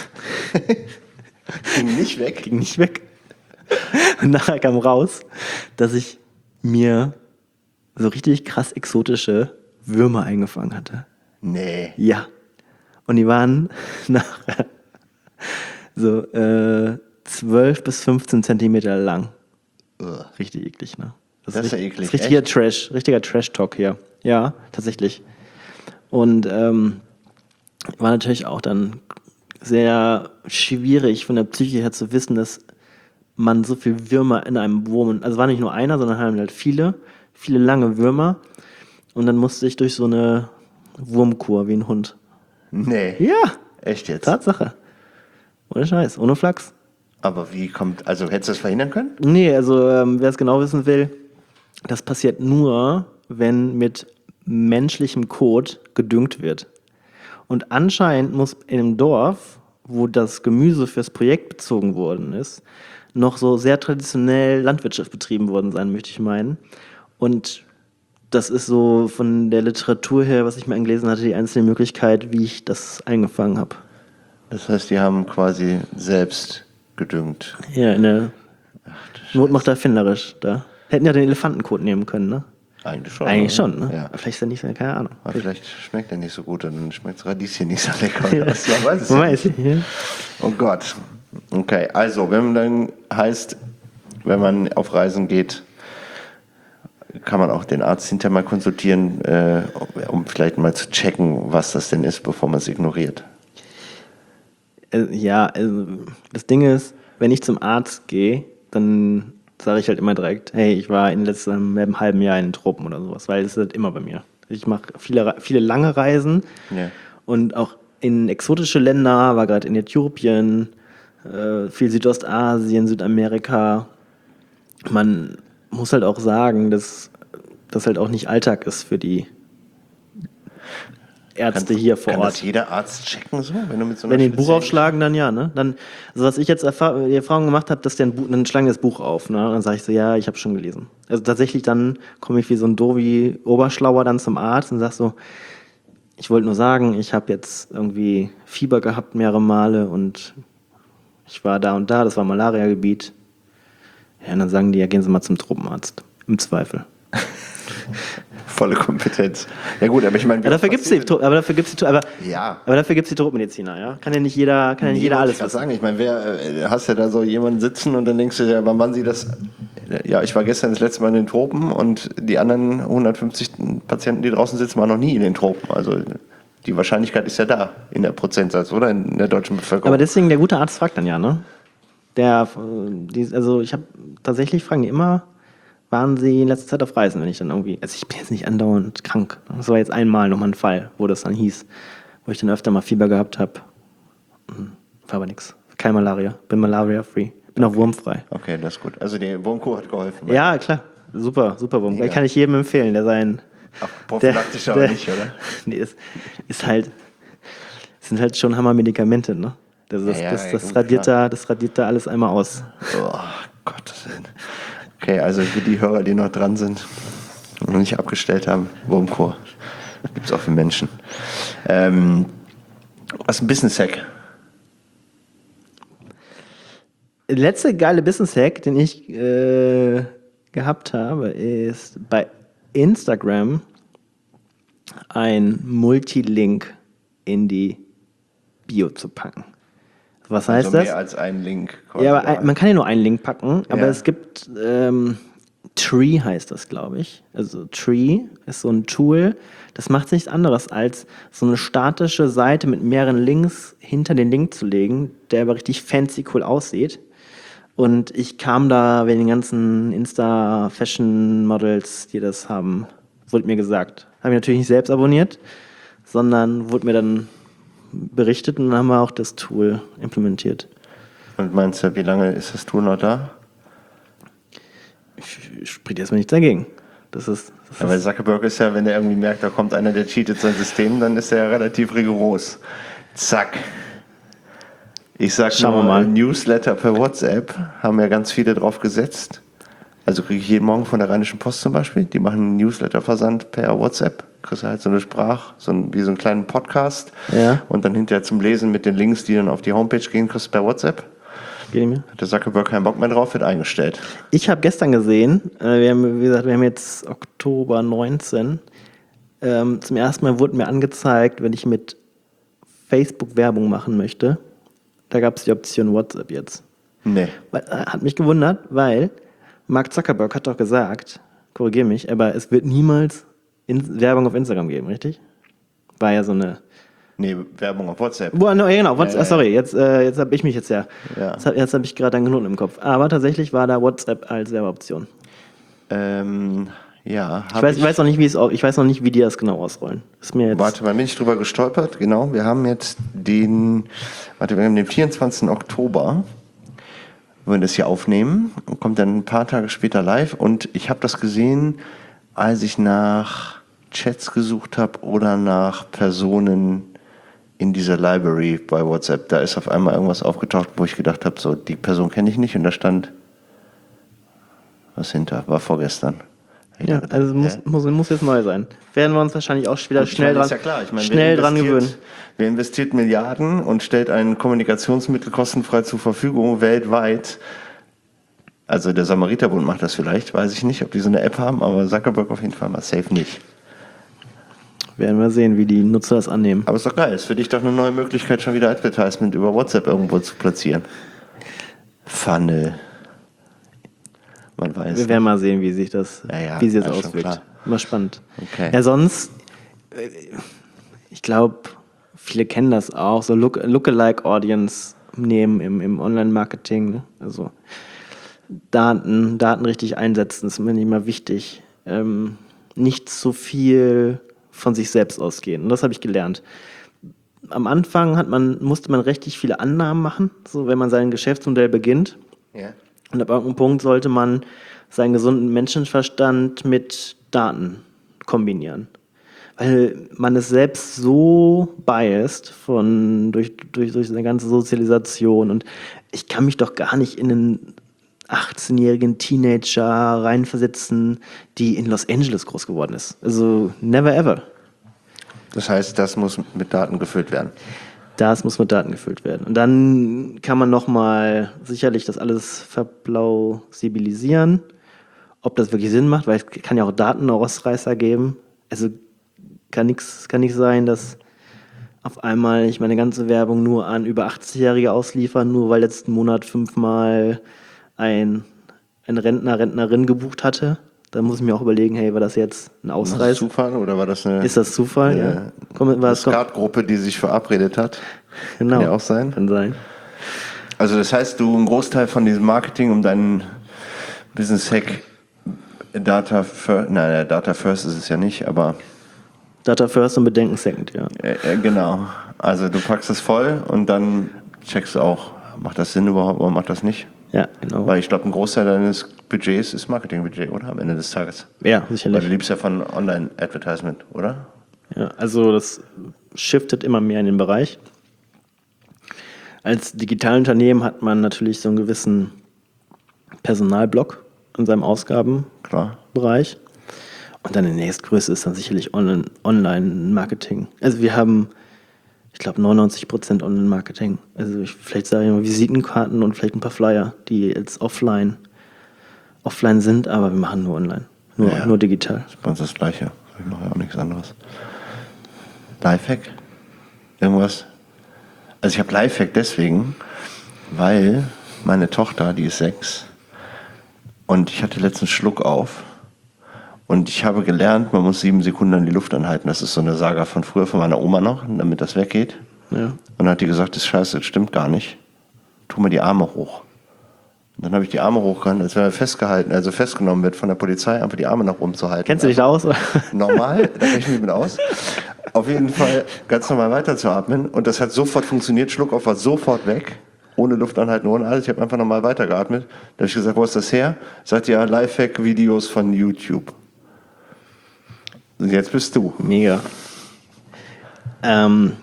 Ging nicht weg? Ging nicht weg. Und nachher kam raus, dass ich mir so richtig krass exotische Würmer eingefangen hatte. Nee. Ja. Und die waren nachher so, äh, zwölf bis fünfzehn Zentimeter lang. Ugh. Richtig eklig, ne? Das, das ist ja eklig. Das ist richtiger echt? Trash, richtiger Trash-Talk hier. Ja, tatsächlich. Und ähm, war natürlich auch dann sehr schwierig von der Psyche her zu wissen, dass man so viel Würmer in einem Wurm, also es war nicht nur einer, sondern halt viele, viele lange Würmer. Und dann musste ich durch so eine Wurmkur wie ein Hund. Nee. Ja. Echt jetzt? Tatsache. Ohne Scheiß, ohne Flachs. Aber wie kommt, also hättest du das verhindern können? Nee, also ähm, wer es genau wissen will, das passiert nur, wenn mit menschlichem Kot gedüngt wird. Und anscheinend muss in einem Dorf, wo das Gemüse fürs Projekt bezogen worden ist, noch so sehr traditionell Landwirtschaft betrieben worden sein, möchte ich meinen. Und das ist so von der Literatur her, was ich mir angelesen hatte, die einzige Möglichkeit, wie ich das eingefangen habe. Das heißt, die haben quasi selbst gedüngt. Ja, in der Not macht erfinderisch. Da hätten ja den Elefantenkot nehmen können, ne? Eigentlich schon. Eigentlich oder? schon, ne? Ja. Vielleicht ist er nicht so, keine Ahnung. Aber vielleicht schmeckt er nicht so gut, dann schmeckt das Radieschen nicht so lecker. Ja. Das, man weiß es Man ja weiß nicht. nicht, ja. Oh Gott. Okay, also, wenn man dann heißt, wenn man auf Reisen geht, kann man auch den Arzt hinterher mal konsultieren, äh, um vielleicht mal zu checken, was das denn ist, bevor man es ignoriert. Ja, also das Ding ist, wenn ich zum Arzt gehe, dann sage ich halt immer direkt, hey, ich war in letztem im halben Jahr in den Tropen oder sowas, weil es ist halt immer bei mir. Ich mache viele, viele lange Reisen Ja. und auch in exotische Länder, war gerade in Äthiopien, äh, viel Südostasien, Südamerika. Man muss halt auch sagen, dass das halt auch nicht Alltag ist für die Ärzte hier vor kann Ort. das jeder Arzt checken, so? Wenn du mit so einer Wenn die ein Buch speziellen- aufschlagen, dann ja, ne? Dann, also was ich jetzt erfahr- die Erfahrung gemacht habe, dass der ein Buch, dann schlagen die das Buch auf, ne? Dann sage ich so, ja, ich habe schon gelesen. Also tatsächlich dann komme ich wie so ein Dovi Oberschlauer dann zum Arzt und sag so, ich wollte nur sagen, ich habe jetzt irgendwie Fieber gehabt mehrere Male und ich war da und da, das war Malariagebiet. Ja, und dann sagen die, ja, gehen Sie mal zum Tropenarzt. Im Zweifel. Volle Kompetenz. Ja gut, aber ich meine... Ja, dafür gibt's die, aber dafür gibt's die, aber, Ja. aber dafür gibt's die Tropmediziner, ja? Kann ja nicht jeder, kann ja nicht Nee, jeder wollte alles ich grad wissen. sagen. Ich meine, wer äh, hast ja da so jemanden sitzen und dann denkst du ja, wann waren sie das? Ja, ich war gestern das letzte Mal in den Tropen und die anderen hundertfünfzig Patienten, die draußen sitzen, waren noch nie in den Tropen. Also die Wahrscheinlichkeit ist ja da in der Prozentsatz, oder? In der deutschen Bevölkerung. Aber deswegen, der gute Arzt fragt dann ja, ne? Der, äh, die, also ich habe tatsächlich fragen die immer, waren sie in letzter Zeit auf Reisen, wenn ich dann irgendwie, also ich bin jetzt nicht andauernd krank. Das war jetzt einmal nochmal ein Fall, wo das dann hieß, wo ich dann öfter mal Fieber gehabt habe. War aber nix. Keine Malaria. Bin Malaria-free. Bin auch wurmfrei. Okay, das ist gut. Also die Wurmkur hat geholfen. Ja, klar. Super, super Wurm. Mega. Kann ich jedem empfehlen, der sein. Ach, prophylaktisch der- aber der- nicht, oder? Nee, ist, ist halt, sind halt schon Hammer-Medikamente, ne? Das, das, Ja, ja, das, das, gut, radiert klar. da, das radiert da alles einmal aus. Oh, Gottes Willen. Okay, also für die Hörer, die noch dran sind und noch nicht abgestellt haben, Wurmkur. Gibt es auch für Menschen. Ähm, was ist ein Business-Hack? Der letzte geile Business-Hack, den ich äh, gehabt habe, ist bei Instagram ein Multilink in die Bio zu packen. Was heißt also das? mehr als ein Link. quasi Ja, aber da. ein, man kann ja nur einen Link packen, aber Ja. es gibt ähm, Tree heißt das, glaube ich. Also Tree ist so ein Tool, das macht nichts anderes als so eine statische Seite mit mehreren Links hinter den Link zu legen, der aber richtig fancy cool aussieht. Und ich kam da wegen den ganzen Insta-Fashion-Models, die das haben, wurde mir gesagt. Habe ich natürlich nicht selbst abonniert, sondern wurde mir dann berichtet und dann haben wir auch das Tool implementiert. Und meinst du, wie lange ist das Tool noch da? Ich spricht erstmal nichts dagegen. Das ist, das Ja, weil ist Zuckerberg ist ja, wenn er irgendwie merkt, da kommt einer, der cheatet sein System, dann ist er ja relativ rigoros. Zack. Ich sag Schauen nur, wir mal. Newsletter per WhatsApp haben ja ganz viele drauf gesetzt. Also kriege ich jeden Morgen von der Rheinischen Post zum Beispiel, die machen einen Newsletter-Versand per WhatsApp. Kriegst du halt so eine Sprach, so ein, wie so einen kleinen Podcast. Ja. Und dann hinterher zum Lesen mit den Links, die dann auf die Homepage gehen, kriegst du per WhatsApp. geht nicht mehr. Hat der Zuckerberg keinen Bock mehr drauf, wird eingestellt. Ich habe gestern gesehen, äh, wir haben, wie gesagt, wir haben jetzt Oktober neunzehn. Ähm, zum ersten Mal wurde mir angezeigt, wenn ich mit Facebook Werbung machen möchte, da gab es die Option WhatsApp jetzt. Nee. Weil, äh, hat mich gewundert, weil Mark Zuckerberg hat doch gesagt, korrigiere mich, aber es wird niemals in Werbung auf Instagram geben, richtig? War ja so eine. Nee, Werbung auf WhatsApp. Boah, no, ja, genau. What's, Ja, ja, ah, sorry, jetzt, äh, jetzt habe ich mich jetzt ja. Ja. Jetzt, hab- jetzt habe ich gerade einen Knoten im Kopf. Aber tatsächlich war da WhatsApp als Werbeoption. Ähm, ja. Ich weiß, ich weiß noch nicht, wie es, au- ich weiß noch nicht, wie die das genau ausrollen. Ist mir jetzt. Warte mal, bin ich drüber gestolpert? Genau, wir haben jetzt den, warte, wir haben den vierundzwanzigsten Oktober, wenn wir das hier aufnehmen, und kommt dann ein paar Tage später live. Und ich habe das gesehen, als ich nach Chats gesucht habe oder nach Personen in dieser Library bei WhatsApp. Da ist auf einmal irgendwas aufgetaucht, wo ich gedacht habe, so, die Person kenne ich nicht. Und da stand was hinter, war vorgestern. Ja, also muss, Hä? muss, muss jetzt neu sein. Werden wir uns wahrscheinlich auch wieder Gut, ich schnell meine, dran, ist ja klar. Ich meine, schnell wer dran investiert- gewöhnen. Wer investiert Milliarden und stellt ein Kommunikationsmittel kostenfrei zur Verfügung weltweit? Also der Samariterbund macht das vielleicht, weiß ich nicht, ob die so eine App haben, aber Zuckerberg auf jeden Fall mal safe nicht. Werden wir sehen, wie die Nutzer das annehmen. Aber ist doch geil, ist für dich doch eine neue Möglichkeit, schon wieder Advertisement über WhatsApp irgendwo zu platzieren. Funnel. Man weiß. Wir werden mal sehen, wie sich das, Ja, ja, wie sich das ja, schon auswirkt. klar. Mal spannend. Okay. Ja, sonst, äh, ich glaube, viele kennen das auch, so Look, Lookalike Audience nehmen im, im Online-Marketing. Ne? Also Daten, Daten richtig einsetzen, ist mir nicht immer wichtig. Ähm, nicht zu viel von sich selbst ausgehen. Und das habe ich gelernt. Am Anfang hat man, musste man richtig viele Annahmen machen, so wenn man sein Geschäftsmodell beginnt. Ja. Und ab irgendeinem Punkt sollte man seinen gesunden Menschenverstand mit Daten kombinieren. Weil man ist selbst so biased von, durch, durch, durch seine ganze Sozialisation. Und ich kann mich doch gar nicht in einen achtzehnjährigen Teenager reinversetzen, die in Los Angeles groß geworden ist. Also never ever. Das heißt, das muss mit Daten gefüllt werden. Das muss mit Daten gefüllt werden. Und dann kann man nochmal sicherlich das alles verplausibilisieren, ob das wirklich Sinn macht, weil es kann ja auch Datenausreißer geben. Also kann nichts kann nicht sein, dass auf einmal ich meine ganze Werbung nur an über achtzigjährige ausliefern, nur weil letzten Monat fünfmal ein, ein Rentner, Rentnerin gebucht hatte. Da muss ich mir auch überlegen, hey, war das jetzt ein War das Ausreißer? Zufall oder war das eine, Ist das Zufall? eine, Ja. Komm, eine war es, komm, Skatgruppe, die sich verabredet hat? genau. Kann ja auch sein. Kann sein. Also das heißt, du einen Großteil von diesem Marketing um deinen Business-Hack Data First, nein, Data First ist es ja nicht, aber Data first und Bedenken second, ja. äh, äh, genau. Also du packst es voll und dann checkst du auch, macht das Sinn überhaupt oder macht das nicht? Ja, genau. Weil ich glaube, ein Großteil deines Budgets ist Marketingbudget, oder? Am Ende des Tages. Ja, Weil sicherlich. du liebst ja von Online-Advertisement, oder? Ja, also das shiftet immer mehr in den Bereich. Als Digitalunternehmen hat man natürlich so einen gewissen Personalblock in seinem Ausgabenbereich. Klar. Und dann der nächstgrößte ist dann sicherlich Online- Online-Marketing. Also wir haben, ich glaube, neunundneunzig Prozent Online-Marketing. Also ich, vielleicht sage ich mal Visitenkarten und vielleicht ein paar Flyer, die jetzt offline, offline sind, aber wir machen nur online, nur, Ja. nur digital. Das ist bei uns das Gleiche. Ich mache ja auch nichts anderes. Lifehack? Irgendwas? Also ich habe Lifehack deswegen, weil meine Tochter, die ist sechs, und ich hatte letztens Schluck auf. Und ich habe gelernt, man muss sieben Sekunden an die Luft anhalten. Das ist so eine Saga von früher von meiner Oma noch, damit das weggeht. Ja. Und dann hat die gesagt, das ist scheiße, das stimmt gar nicht. Tu mal die Arme hoch. Und dann habe ich die Arme hochgehalten, als wenn er festgehalten, also festgenommen wird von der Polizei, einfach die Arme nach oben zu halten. Kennst du dich da aus? Normal, da kenne ich mich mit aus. Auf jeden Fall ganz normal weiterzuatmen. Und das hat sofort funktioniert. Schluckauf war sofort weg. Ohne Luft anhalten, ohne alles. Ich habe einfach nochmal weitergeatmet. Da habe ich gesagt, wo ist das her? Sagt ja, Lifehack-Videos von YouTube. Und jetzt bist du. Mega. Ähm,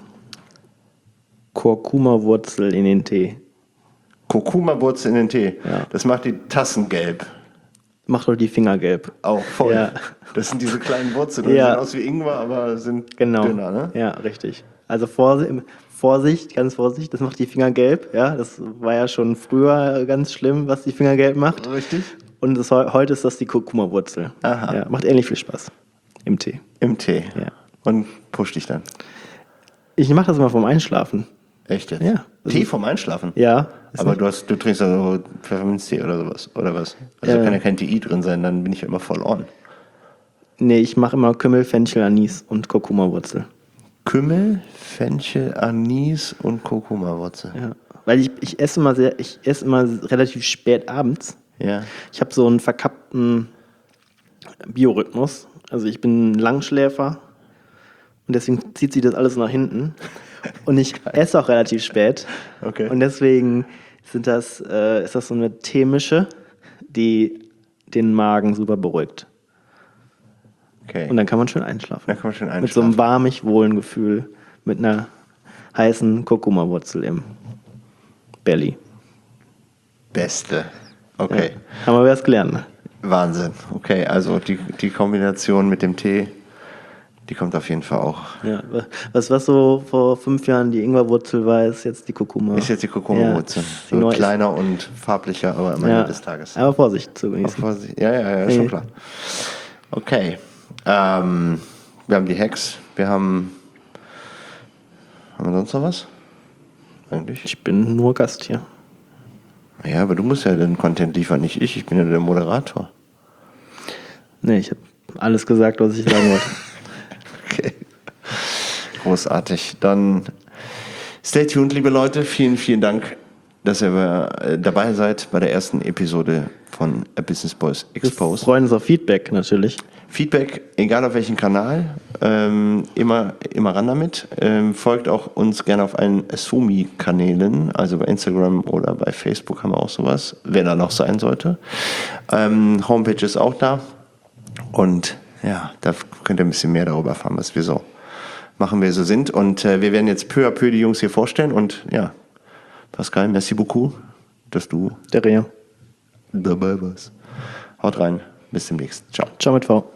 Kurkuma-Wurzel in den Tee. Kurkuma-Wurzel in den Tee. Ja. Das macht die Tassen gelb. Macht doch die Finger gelb. Auch voll. Ja. Das sind diese kleinen Wurzeln. Die Ja. sehen aus wie Ingwer, aber sind Genau. dünner, ne? Ja, richtig. Also Vorsicht, Vorsicht, ganz Vorsicht, das macht die Finger gelb. Ja, das war ja schon früher ganz schlimm, was die Finger gelb macht. Richtig. Und das, heute ist das die Kurkuma-Wurzel. Aha. Ja, macht ähnlich viel Spaß. Im Tee. Im Tee. Ja. Und push dich dann. Ich mache das immer vorm Einschlafen. Echt jetzt? Ja. Tee vorm Einschlafen? Ja. ist Aber nicht- du, hast, du trinkst also Pfefferminztee oder sowas, oder was? Also Ja. kann ja kein T I drin sein, dann bin ich ja immer voll on. Nee, ich mache immer Kümmel, Fenchel, Anis und Kurkuma-Wurzel. Kümmel, Fenchel, Anis und Kurkuma-Wurzel. Ja. Weil ich, ich esse immer sehr, ich esse immer relativ spät abends. Ja. Ich habe so einen verkappten Biorhythmus. Also ich bin ein Langschläfer und deswegen zieht sich das alles nach hinten. Und ich esse auch relativ spät. Okay. Und deswegen sind das, äh, ist das so eine Teemische, die den Magen super beruhigt. Okay. Und dann kann man schön einschlafen. Dann kann man schön Mit so einem einschlafen. warmig wohlen Gefühl, mit einer heißen Kurkuma-Wurzel im Belly. Beste. Okay. Ja. Haben wir was gelernt. Ne? Wahnsinn. Okay, also die, die Kombination mit dem Tee, die kommt auf jeden Fall auch. Ja, was, was so vor fünf Jahren die Ingwerwurzel war, ist jetzt die Kurkuma. Ist jetzt die Kurkuma-Wurzel. Ja, die so neue- kleiner und farblicher, aber am Ende ja. des Tages. Aber Vorsicht zu Auf genießen. Vorsicht. Ja, ja, ja, schon Nee. klar. Okay. Ähm, wir haben die Hacks. Wir haben. Haben wir sonst noch was? Eigentlich? Ich bin nur Gast hier. Ja, aber du musst ja den Content liefern, nicht ich. Ich bin ja der Moderator. Nee, ich habe alles gesagt, was ich sagen wollte. Okay. Großartig. Dann stay tuned, liebe Leute. Vielen, vielen Dank, dass ihr äh, dabei seid bei der ersten Episode von A Business Boys Exposed. Wir freuen uns auf Feedback natürlich. Feedback, egal auf welchem Kanal, ähm, immer, immer ran damit. Ähm, folgt auch uns gerne auf allen Sumi-Kanälen, also bei Instagram oder bei Facebook haben wir auch sowas, wenn er noch sein sollte. Ähm, Homepage ist auch da und ja, da könnt ihr ein bisschen mehr darüber erfahren, was wir so machen, wir so sind. Und äh, wir werden jetzt peu à peu die Jungs hier vorstellen und ja, Pascal, merci beaucoup, dass du Der Rea. dabei warst. Haut rein, bis demnächst. Ciao. Ciao mit V.